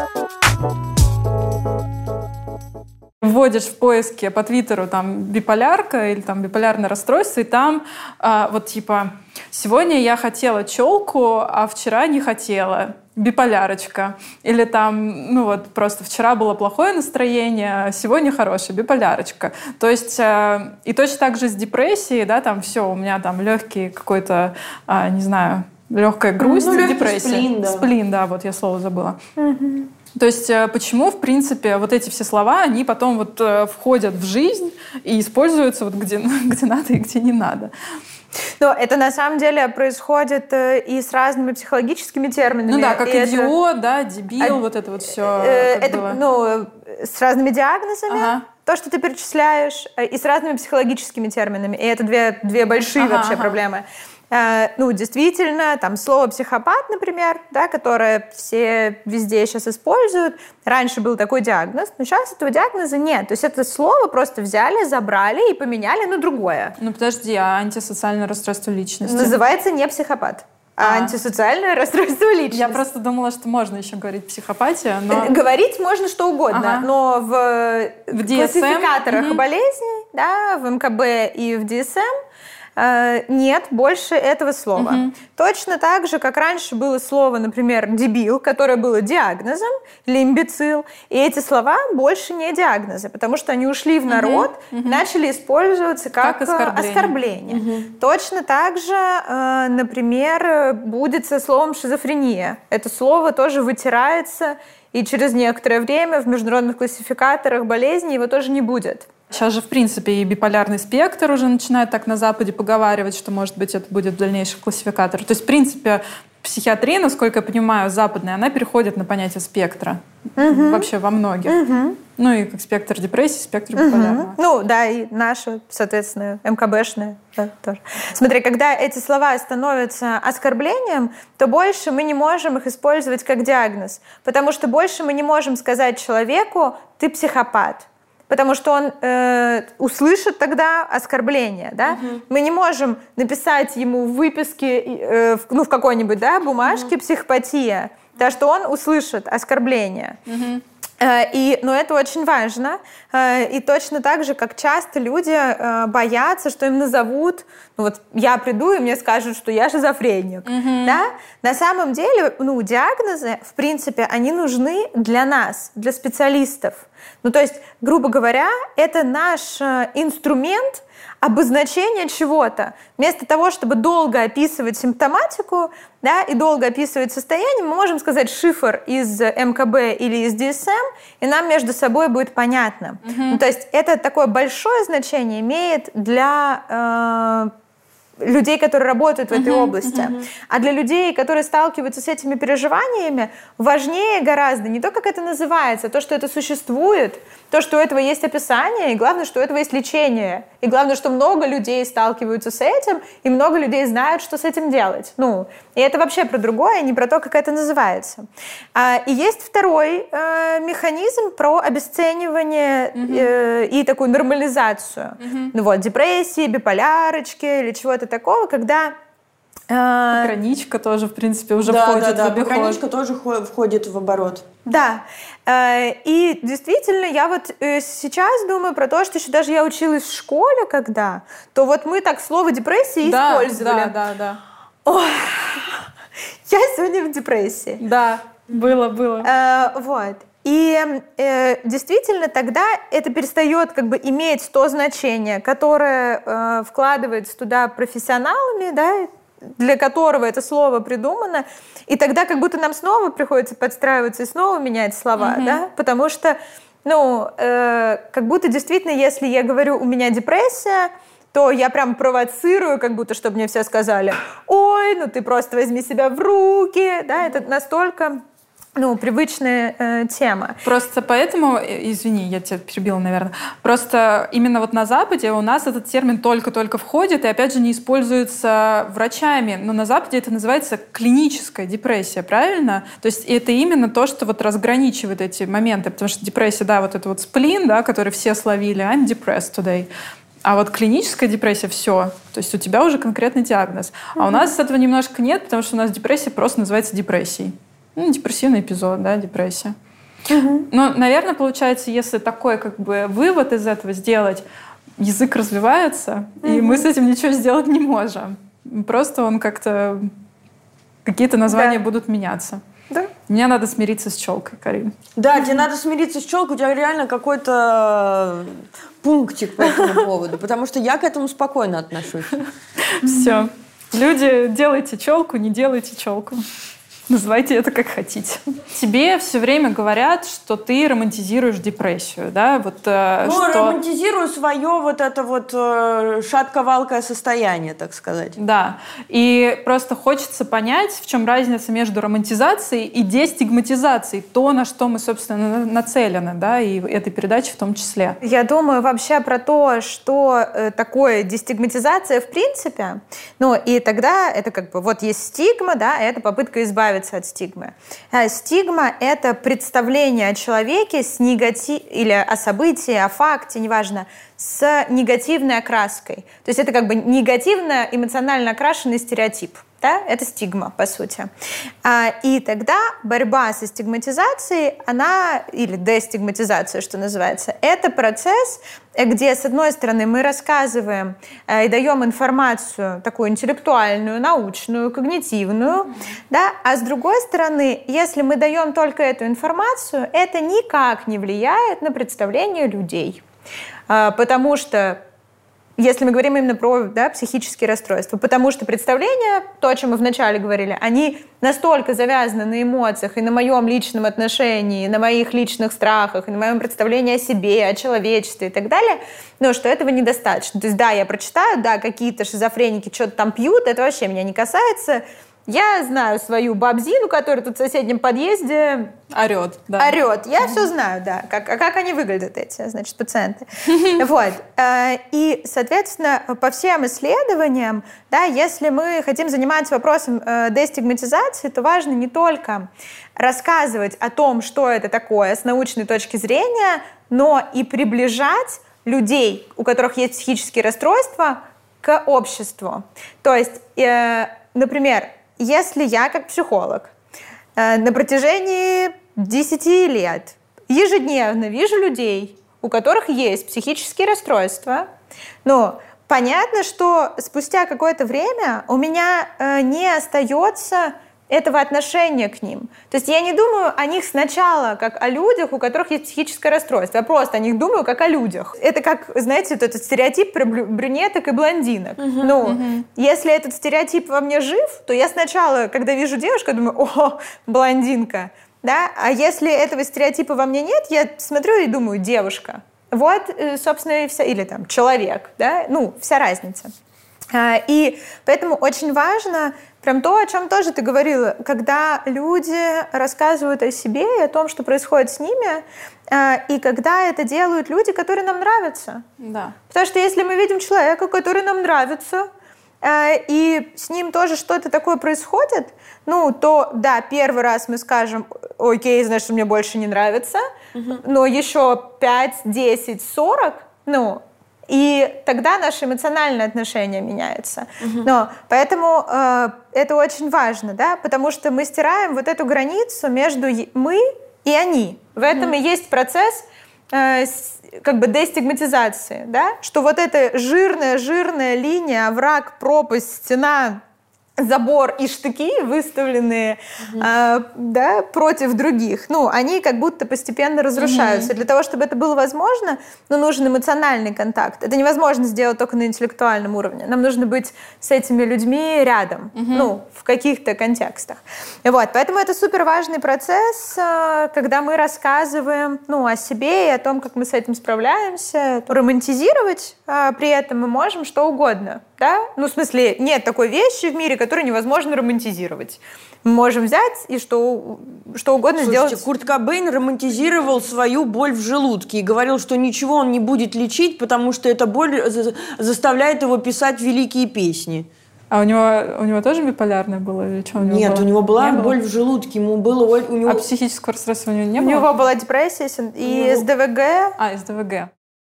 B: Вводишь в поиске по Твиттеру там биполярка или там биполярное расстройство, и там а, вот типа сегодня я хотела челку, а вчера не хотела. Биполярочка. Или там, ну вот просто вчера было плохое настроение, а сегодня хорошее, биполярочка. То есть э, и точно так же с депрессией, да, там все, у меня там легкий какой-то, э, не знаю, легкая грусть,
A: ну,
B: депрессия. Сплин, да. Сплин, да, вот я слово забыла. Угу. То есть почему, в принципе, вот эти все слова, они потом вот входят в жизнь и используются вот где, где надо и где не надо.
C: Но это на самом деле происходит и с разными психологическими терминами.
B: Ну да, как
C: и
B: идиот,
C: это...
B: да, дебил, а... вот это вот все.
C: Это, ну, с разными диагнозами, ага. то, что ты перечисляешь, и с разными психологическими терминами. И это две, две большие ага, вообще ага. проблемы. Ну, действительно, там слово «психопат», например, да, которое все везде сейчас используют. Раньше был такой диагноз, но сейчас этого диагноза нет. То есть это слово просто взяли, забрали и поменяли на другое.
B: Ну, подожди, а антисоциальное расстройство личности?
C: Называется не психопат, а, а антисоциальное расстройство личности.
B: Я просто думала, что можно еще говорить психопатия, но...
C: Говорить можно что угодно, ага. но в, в классификаторах угу. болезней, да, в эм ка бэ и в ди эс эм нет больше этого слова. Угу. Точно так же, как раньше было слово, например, «дебил», которое было диагнозом, или «имбецил», и эти слова больше не диагнозы, потому что они ушли в народ, угу. Угу. начали использоваться как, как оскорбление. оскорбление. Угу. Точно так же, например, будет со словом «шизофрения». Это слово тоже вытирается, и через некоторое время в международных классификаторах болезней его тоже не будет.
B: Сейчас же, в принципе, и биполярный спектр уже начинает так на Западе поговаривать, что, может быть, это будет в дальнейших классификаторах. То есть, в принципе, психиатрия, насколько я понимаю, западная, она переходит на понятие спектра. Угу. Вообще во многих. Угу. Ну и как спектр депрессии, спектр биполярного.
C: Угу. Ну да, и наша, соответственно, эм ка бэ-шная да, тоже. Смотри, когда эти слова становятся оскорблением, то больше мы не можем их использовать как диагноз, потому что больше мы не можем сказать человеку «ты психопат». Потому что он э, услышит тогда оскорбление. Да? Угу. Мы не можем написать ему в выписке, э, в, ну, в какой-нибудь да, бумажке угу. психопатия, потому что он услышит оскорбление. Угу. Э, и, но это очень важно. Э, и точно так же, как часто люди э, боятся, что им назовут, ну вот я приду, и мне скажут, что я шизофреник. Угу. Да? На самом деле, ну, диагнозы, в принципе, они нужны для нас, для специалистов. Ну, то есть, грубо говоря, это наш инструмент обозначения чего-то. Вместо того, чтобы долго описывать симптоматику, да, и долго описывать состояние, мы можем сказать шифр из эм ка бэ или из ди эс эм, и нам между собой будет понятно. Mm-hmm. Ну, то есть это такое большое значение имеет для э, людей, которые работают в этой uh-huh, области. Uh-huh. А для людей, которые сталкиваются с этими переживаниями, важнее гораздо не то, как это называется, а то, что это существует, то, что у этого есть описание, и главное, что у этого есть лечение. И главное, что много людей сталкиваются с этим, и много людей знают, что с этим делать. Ну, и это вообще про другое, не про то, как это называется. А, и есть второй э, механизм про обесценивание uh-huh. э, и такую нормализацию. Uh-huh. Ну вот, депрессии, биполярочки или чего-то такого, когда...
B: Э... Пограничка тоже, в принципе, уже
A: да,
B: входит
A: да, да,
B: в обиход.
A: Пограничка тоже входит в оборот.
C: Да. И действительно, я вот сейчас думаю про то, что еще даже я училась в школе, когда, то вот мы так слово депрессия
B: да,
C: использовали.
B: Да, да, да.
C: Ой, я сегодня в депрессии.
B: Да, было, было.
C: А, вот. И э, действительно тогда это перестает как бы иметь то значение, которое э, вкладывается туда профессионалами, да, для которого это слово придумано, и тогда как будто нам снова приходится подстраиваться и снова менять слова, mm-hmm. да, потому что, ну, э, как будто действительно, если я говорю «у меня депрессия», то я прям провоцирую, как будто, чтобы мне все сказали «ой, ну ты просто возьми себя в руки», да, это настолько... Ну, привычная э, тема.
B: Просто поэтому, извини, я тебя перебила, наверное, просто именно вот на Западе у нас этот термин только-только входит и, опять же, не используется врачами. Но на Западе это называется клиническая депрессия, правильно? То есть это именно то, что вот разграничивает эти моменты, потому что депрессия, да, вот это вот сплин, да, который все словили, I'm depressed today. А вот клиническая депрессия — все. То есть у тебя уже конкретный диагноз. А mm-hmm. у нас этого немножко нет, потому что у нас депрессия просто называется депрессией. Ну, депрессивный эпизод, да, депрессия. Угу. Но, наверное, получается, если такой как бы вывод из этого сделать, язык развивается, угу. и мы с этим ничего сделать не можем. Просто он как-то... Какие-то названия да. будут меняться.
C: Да.
B: Мне надо смириться с челкой, Карин.
A: Да, тебе надо смириться с челкой, у тебя реально какой-то пунктик по этому поводу, потому что я к этому спокойно отношусь.
B: Все. Люди, делайте челку, не делайте челку. Называйте это как хотите. Тебе все время говорят, что ты романтизируешь депрессию, да? Вот, э,
A: ну,
B: что...
A: романтизирую свое вот это вот э, шатко-валкое состояние, так сказать.
B: Да. И просто хочется понять, в чем разница между романтизацией и дестигматизацией. То, на что мы, собственно, нацелены, да, и этой передаче в том числе.
C: Я думаю вообще про то, что э, такое дестигматизация в принципе. Ну, и тогда это как бы вот есть стигма, да, это попытка избавиться от стигмы. А стигма — это представление о человеке с негатив... или о событии, о факте, неважно, с негативной окраской. То есть это как бы негативно эмоционально окрашенный стереотип. Да? Это стигма, по сути. А, и тогда борьба со стигматизацией, она, или дестигматизация, что называется, это процесс, где, с одной стороны, мы рассказываем э, и даем информацию такую интеллектуальную, научную, когнитивную, mm-hmm. да? А с другой стороны, если мы даем только эту информацию, это никак не влияет на представление людей. Э, потому что если мы говорим именно про да, психические расстройства, потому что представления, то, о чем мы вначале говорили, они настолько завязаны на эмоциях и на моем личном отношении, и на моих личных страхах, и на моем представлении о себе, о человечестве и так далее, но что этого недостаточно. То есть да, я прочитаю, да, какие-то шизофреники что-то там пьют, это вообще меня не касается. Я знаю свою бабзину, которая тут в соседнем подъезде
B: орет. Да.
C: Орет. Я mm-hmm. все знаю, да. Как, а как они выглядят, эти, значит, пациенты. Вот. И, соответственно, по всем исследованиям, да, если мы хотим заниматься вопросом дестигматизации, то важно не только рассказывать о том, что это такое с научной точки зрения, но и приближать людей, у которых есть психические расстройства, к обществу. То есть, например, если я, как психолог, на протяжении десяти лет ежедневно вижу людей, у которых есть психические расстройства, ну, понятно, что спустя какое-то время у меня не остается этого отношения к ним. То есть я не думаю о них сначала как о людях, у которых есть психическое расстройство. Я просто о них думаю как о людях. Это как, знаете, вот этот стереотип про брюнеток и блондинок. Угу, ну, угу. Если этот стереотип во мне жив, то я сначала, когда вижу девушку, думаю, о, блондинка. Да? А если этого стереотипа во мне нет, я смотрю и думаю, девушка. Вот, собственно, и вся, или там человек. Да? Ну, вся разница. И поэтому очень важно прям то, о чем тоже ты говорила, когда люди рассказывают о себе и о том, что происходит с ними, и когда это делают люди, которые нам нравятся.
B: Да.
C: Потому что если мы видим человека, который нам нравится, и с ним тоже что-то такое происходит, ну, то, да, первый раз мы скажем, окей, значит, мне больше не нравится, угу. но еще пять, десять, сорок, ну, и тогда наше эмоциональное отношение меняется. Угу. Но, поэтому э, это очень важно, да, потому что мы стираем вот эту границу между мы и они. В этом угу. и есть процесс э, с, как бы дестигматизации, да, что вот эта жирная-жирная линия, овраг, пропасть, стена, забор и штыки, выставленные mm-hmm. э, да, против других, ну, они как будто постепенно разрушаются. Mm-hmm. Для того, чтобы это было возможно, ну, нужен эмоциональный контакт. Это невозможно сделать только на интеллектуальном уровне. Нам нужно быть с этими людьми рядом, mm-hmm. ну, в каких-то контекстах. Вот, поэтому это супер важный процесс, э, когда мы рассказываем, ну, о себе и о том, как мы с этим справляемся. Романтизировать э, при этом мы можем что угодно. Да? Ну, в смысле, нет такой вещи в мире, которую невозможно романтизировать. Мы можем взять и что, что угодно
A: Слушайте,
C: сделать.
A: Курт Кобейн романтизировал свою боль в желудке и говорил, что ничего он не будет лечить, потому что эта боль заставляет его писать великие песни.
B: А у него, у него тоже биполярное было? Или что у него
A: Нет,
B: было?
A: у него была
B: не
A: боль
B: было?
A: в желудке. Ему было, у него...
B: А психического расстройства у него не
C: у
B: было?
C: У него была депрессия и
A: него...
C: эс дэ вэ гэ.
B: А, эс дэ вэ гэ.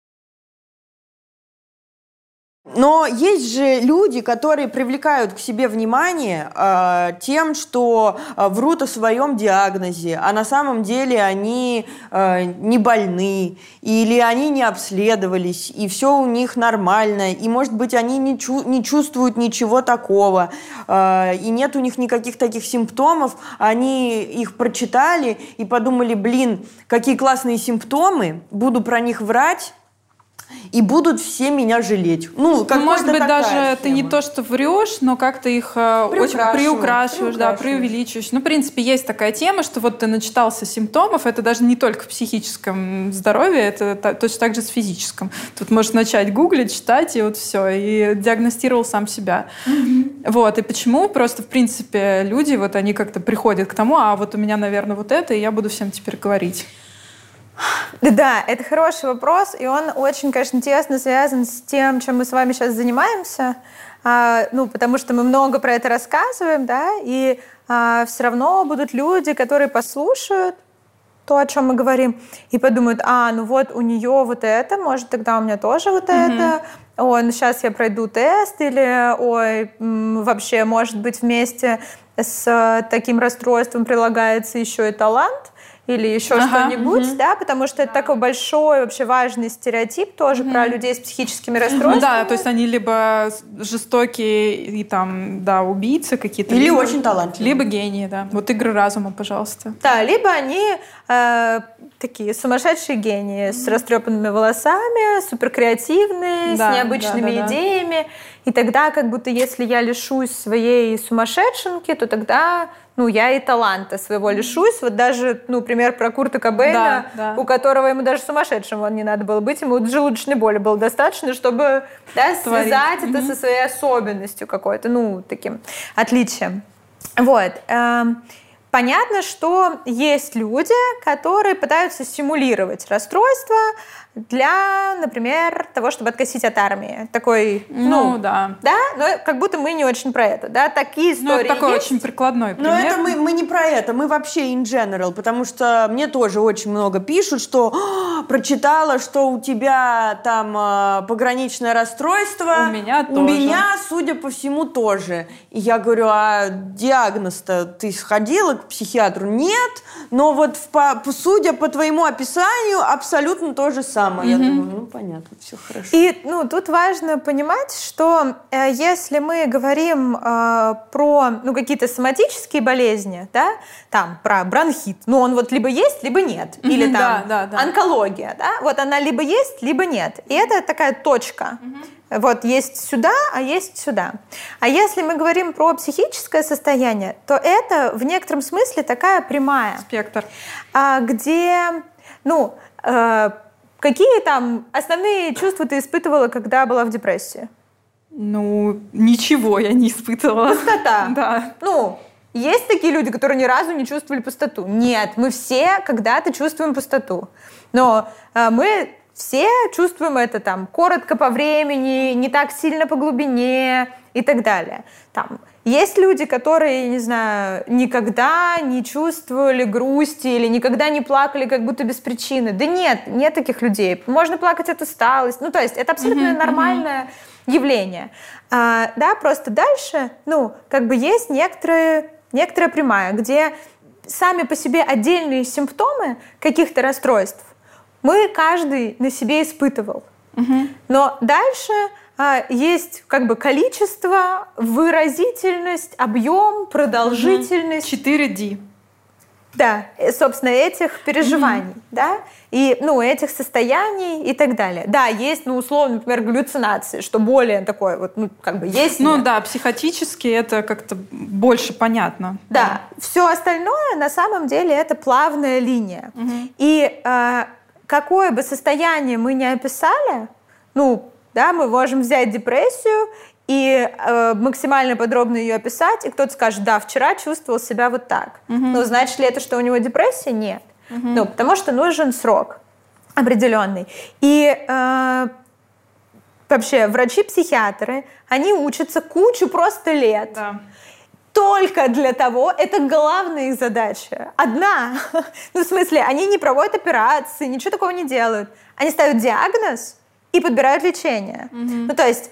A: Но есть же люди, которые привлекают к себе внимание э, тем, что э, врут о своем диагнозе, а на самом деле они э, не больны, или они не обследовались, и все у них нормально, и, может быть, они не, чу- не чувствуют ничего такого, э, и нет у них никаких таких симптомов, они их прочитали и подумали, блин, какие классные симптомы, буду про них врать, и будут все меня жалеть. Ну,
B: ну может быть, даже
A: схема.
B: ты не то, что врешь, но как-то их очень приукрашиваешь, да, преувеличиваешь. Ну, в принципе, есть такая тема, что вот ты начитался симптомов, это даже не только в психическом здоровье, это точно так же с физическим. Тут можешь начать гуглить, читать, и вот все, и диагностировал сам себя. Mm-hmm. Вот, и почему? Просто, в принципе, люди, вот они как-то приходят к тому, а вот у меня, наверное, вот это, и я буду всем теперь говорить.
C: Да, это хороший вопрос, и он очень, конечно, тесно связан с тем, чем мы с вами сейчас занимаемся, а, ну, потому что мы много про это рассказываем, да, и а, все равно будут люди, которые послушают то, о чем мы говорим, и подумают, а, ну вот у нее вот это, может, тогда у меня тоже вот mm-hmm. это, ой, ну сейчас я пройду тест, или, ой, вообще, может быть, вместе с таким расстройством прилагается еще и талант, или еще ага, что-нибудь, угу. да, потому что это такой большой, вообще важный стереотип тоже угу. про людей с психическими расстройствами.
B: Ну да, то есть они либо жестокие и там, да, убийцы какие-то.
A: Или
B: либо,
A: очень талантливые.
B: Либо гении, да. Вот игры разума, пожалуйста.
C: Да, либо они э, такие сумасшедшие гении с растрепанными волосами, суперкреативные, да, с необычными да, да, идеями. Да. И тогда, как будто, если я лишусь своей сумасшедшенки, то тогда, ну, я и таланта своего лишусь. Вот даже, ну, пример про Курта Кобейна, да, да. у которого ему даже сумасшедшим он не надо было быть, ему желудочной боли было достаточно, чтобы да, связать это mm-hmm. со своей особенностью какой-то, ну, таким отличием. Вот. Понятно, что есть люди, которые пытаются симулировать расстройство для, например, того, чтобы откосить от армии. Такой, ну,
B: ну да.
C: Да, но как будто мы не очень про это, да, такие истории
B: ну, это такой
C: есть.
B: очень прикладной пример.
A: Но это мы, мы не про это, мы вообще in general, потому что мне тоже очень много пишут, что прочитала, что у тебя там э, пограничное расстройство.
B: У меня тоже.
A: У меня, судя по всему, тоже. И я говорю, а диагноз-то ты сходила к психиатру? Нет, но вот в, по, судя по твоему описанию, абсолютно то же самое. Mm-hmm. Я думаю, ну понятно, все хорошо.
C: И ну, тут важно понимать, что э, если мы говорим э, про ну, какие-то соматические болезни, да, там про бронхит, ну он вот либо есть, либо нет. Mm-hmm, или там
B: да, да, да.
C: онкология, да, вот она либо есть, либо нет. И это такая точка. Mm-hmm. Вот есть сюда, а есть сюда. А если мы говорим про психическое состояние, то это в некотором смысле такая прямая.
B: Спектр.
C: А, где, ну, э, какие там основные чувства ты испытывала, когда была в депрессии?
B: Ну, ничего я не испытывала.
C: Пустота.
B: Да.
C: Ну, есть такие люди, которые ни разу не чувствовали пустоту? Нет, мы все когда-то чувствуем пустоту. Но э, мы все чувствуем это там коротко по времени, не так сильно по глубине и так далее. Там есть люди, которые, не знаю, никогда не чувствовали грусти или никогда не плакали как будто без причины. Да нет, нет таких людей. Можно плакать от усталости. Ну, то есть это абсолютно mm-hmm, нормальное mm-hmm. явление. А, да, просто дальше, ну, как бы есть некоторые, некоторая прямая, где сами по себе отдельные симптомы каких-то расстройств мы каждый на себе испытывал. Mm-hmm. Но дальше а, есть как бы количество, выразительность, объем, продолжительность.
B: четыре ди.
C: Да, собственно, этих переживаний, mm-hmm. да, и, ну, этих состояний и так далее. Да, есть, ну, условно, например, галлюцинации, что более такое, вот, ну, как бы есть.
B: Ну, да, психотически это как-то больше понятно.
C: Да, все остальное, на самом деле, это плавная линия. Mm-hmm. И э, какое бы состояние мы ни описали, ну, да, мы можем взять депрессию и э, максимально подробно ее описать, и кто-то скажет, да, вчера чувствовал себя вот так. Uh-huh. Ну, значит ли это, что у него депрессия? Нет. Uh-huh. Ну, потому что нужен срок определенный. И э, вообще врачи-психиатры, они учатся кучу просто лет.
B: Да.
C: Только для того, это главная их задача. Одна. Ну, в смысле, они не проводят операции, ничего такого не делают. Они ставят диагноз и подбирают лечение. Uh-huh. Ну, то есть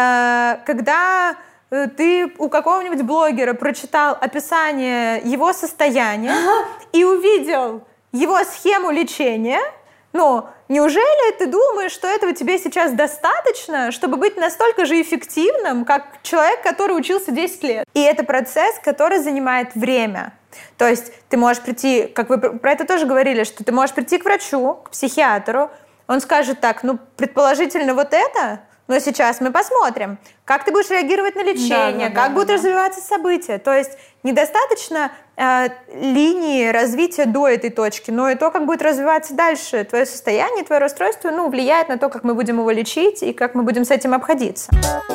C: когда ты у какого-нибудь блогера прочитал описание его состояния и увидел его схему лечения, ну, неужели ты думаешь, что этого тебе сейчас достаточно, чтобы быть настолько же эффективным, как человек, который учился десять лет? И это процесс, который занимает время. То есть ты можешь прийти, как вы про это тоже говорили, что ты можешь прийти к врачу, к психиатру, он скажет так, ну, предположительно вот это, но сейчас мы посмотрим, как ты будешь реагировать на лечение, да, да, как да, будут да. развиваться события. То есть недостаточно э, линии развития до этой точки, но и то, как будет развиваться дальше твое состояние, твое расстройство, ну, влияет на то, как мы будем его лечить и как мы будем с этим обходиться.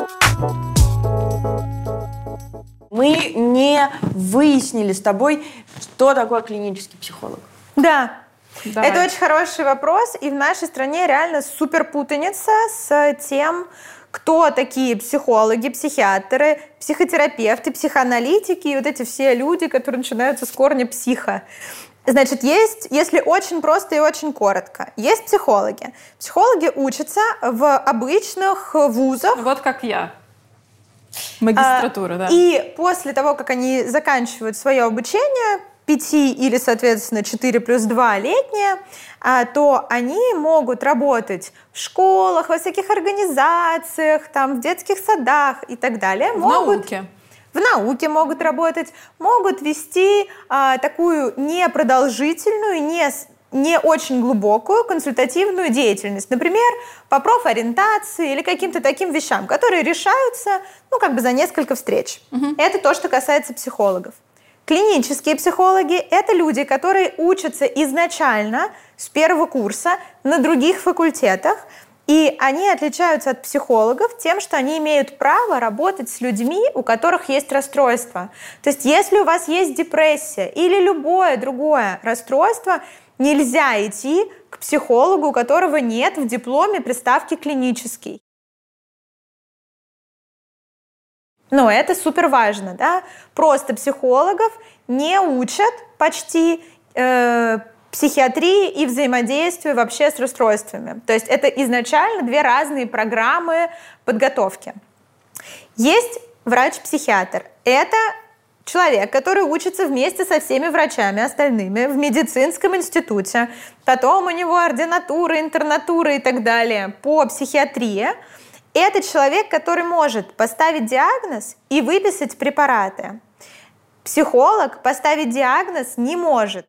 A: Мы не выяснили с тобой, что такое клинический психолог.
C: Да.
B: Давай.
C: Это очень хороший вопрос, и в нашей стране реально супер путаница с тем, кто такие психологи, психиатры, психотерапевты, психоаналитики и вот эти все люди, которые начинаются с корня психо. Значит, есть, если очень просто и очень коротко, есть психологи. Психологи учатся в обычных вузах.
B: Вот как я. Магистратура, а, да.
C: И после того, как они заканчивают свое обучение, пяти или, соответственно, четыре плюс два летние, то они могут работать в школах, во всяких организациях, там, в детских садах и так далее.
B: В
C: могут,
B: науке.
C: В науке могут работать, могут вести а, такую непродолжительную, не, не очень глубокую консультативную деятельность. Например, по профориентации или каким-то таким вещам, которые решаются, ну, как бы за несколько встреч. Угу. Это то, что касается психологов. Клинические психологи – это люди, которые учатся изначально с первого курса на других факультетах, и они отличаются от психологов тем, что они имеют право работать с людьми, у которых есть расстройство. То есть если у вас есть депрессия или любое другое расстройство, нельзя идти к психологу, у которого нет в дипломе приставки «клинический». Но это супер важно, да? Просто психологов не учат почти э, психиатрии и взаимодействию вообще с расстройствами. То есть это изначально две разные программы подготовки. Есть врач-психиатр. Это человек, который учится вместе со всеми врачами остальными в медицинском институте. Потом у него ординатура, интернатура и так далее по психиатрии. Это человек, который может поставить диагноз и выписать препараты. Психолог поставить диагноз не может.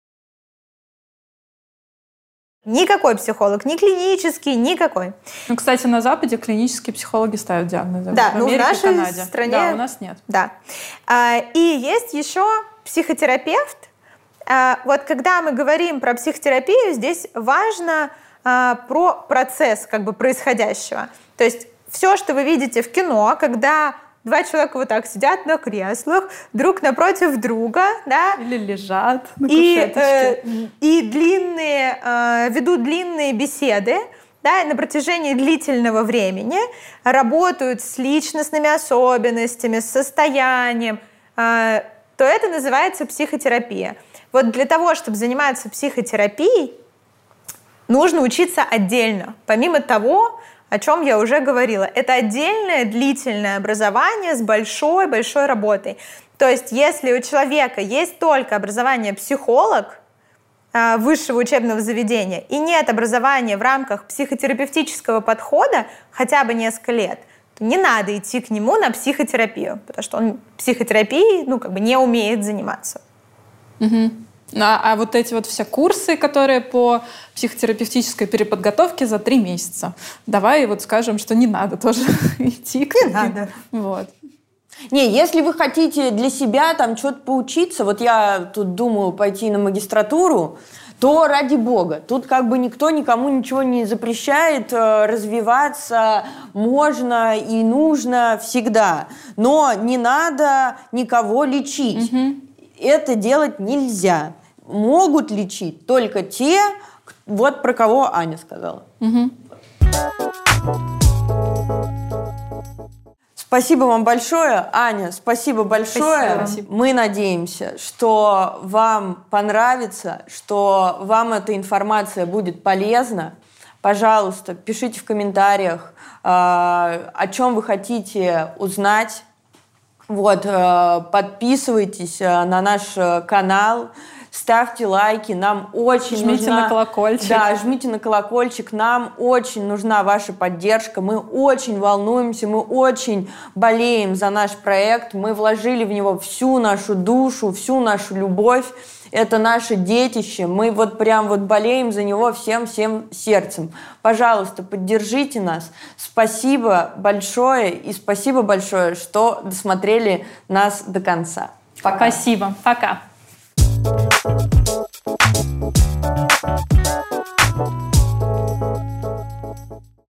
C: Никакой психолог, ни клинический, никакой.
B: Ну, кстати, на Западе клинические психологи ставят диагнозы.
C: Да,
B: в
C: ну
B: Америке,
C: в нашей
B: Канаде.
C: стране...
B: Да, у нас нет.
C: Да. И есть еще психотерапевт. Вот когда мы говорим про психотерапию, здесь важно про процесс как бы происходящего. То есть все, что вы видите в кино, когда два человека вот так сидят на креслах, друг напротив друга, да,
B: или лежат на
C: и,
B: кушеточке.
C: э, и длинные, э, ведут длинные беседы, да, на протяжении длительного времени, работают с личностными особенностями, с состоянием, э, то это называется психотерапия. Вот для того, чтобы заниматься психотерапией, нужно учиться отдельно, помимо того, о чем я уже говорила. Это отдельное длительное образование с большой-большой работой. То есть если у человека есть только образование психолог э, высшего учебного заведения и нет образования в рамках психотерапевтического подхода хотя бы несколько лет, то не надо идти к нему на психотерапию, потому что он психотерапией ну, как бы не умеет заниматься.
B: Угу. А, а вот эти вот все курсы, которые по психотерапевтической переподготовке за три месяца. Давай вот скажем, что не надо тоже идти к
C: Не
B: ним.
C: надо.
B: Вот.
A: Не, если вы хотите для себя там что-то поучиться, вот я тут думаю пойти на магистратуру, то ради бога. Тут как бы никто никому ничего не запрещает, развиваться можно и нужно всегда. Но не надо никого лечить. Угу. Это делать нельзя. Могут лечить только те, вот про кого Аня сказала.
B: Угу.
A: Спасибо вам большое, Аня, спасибо большое.
B: Спасибо.
A: Мы надеемся, что вам понравится, что вам эта информация будет полезна. Пожалуйста, пишите в комментариях, о чем вы хотите узнать. Вот, подписывайтесь на наш канал, ставьте лайки, нам очень
B: жмите
A: нужна...
B: на колокольчик.
A: Да, жмите на колокольчик, нам очень нужна ваша поддержка, мы очень волнуемся, мы очень болеем за наш проект, мы вложили в него всю нашу душу, всю нашу любовь, это наше детище, мы вот прям вот болеем за него всем-всем сердцем. Пожалуйста, поддержите нас. Спасибо большое и спасибо большое, что досмотрели нас до конца.
B: Пока. Спасибо. Пока.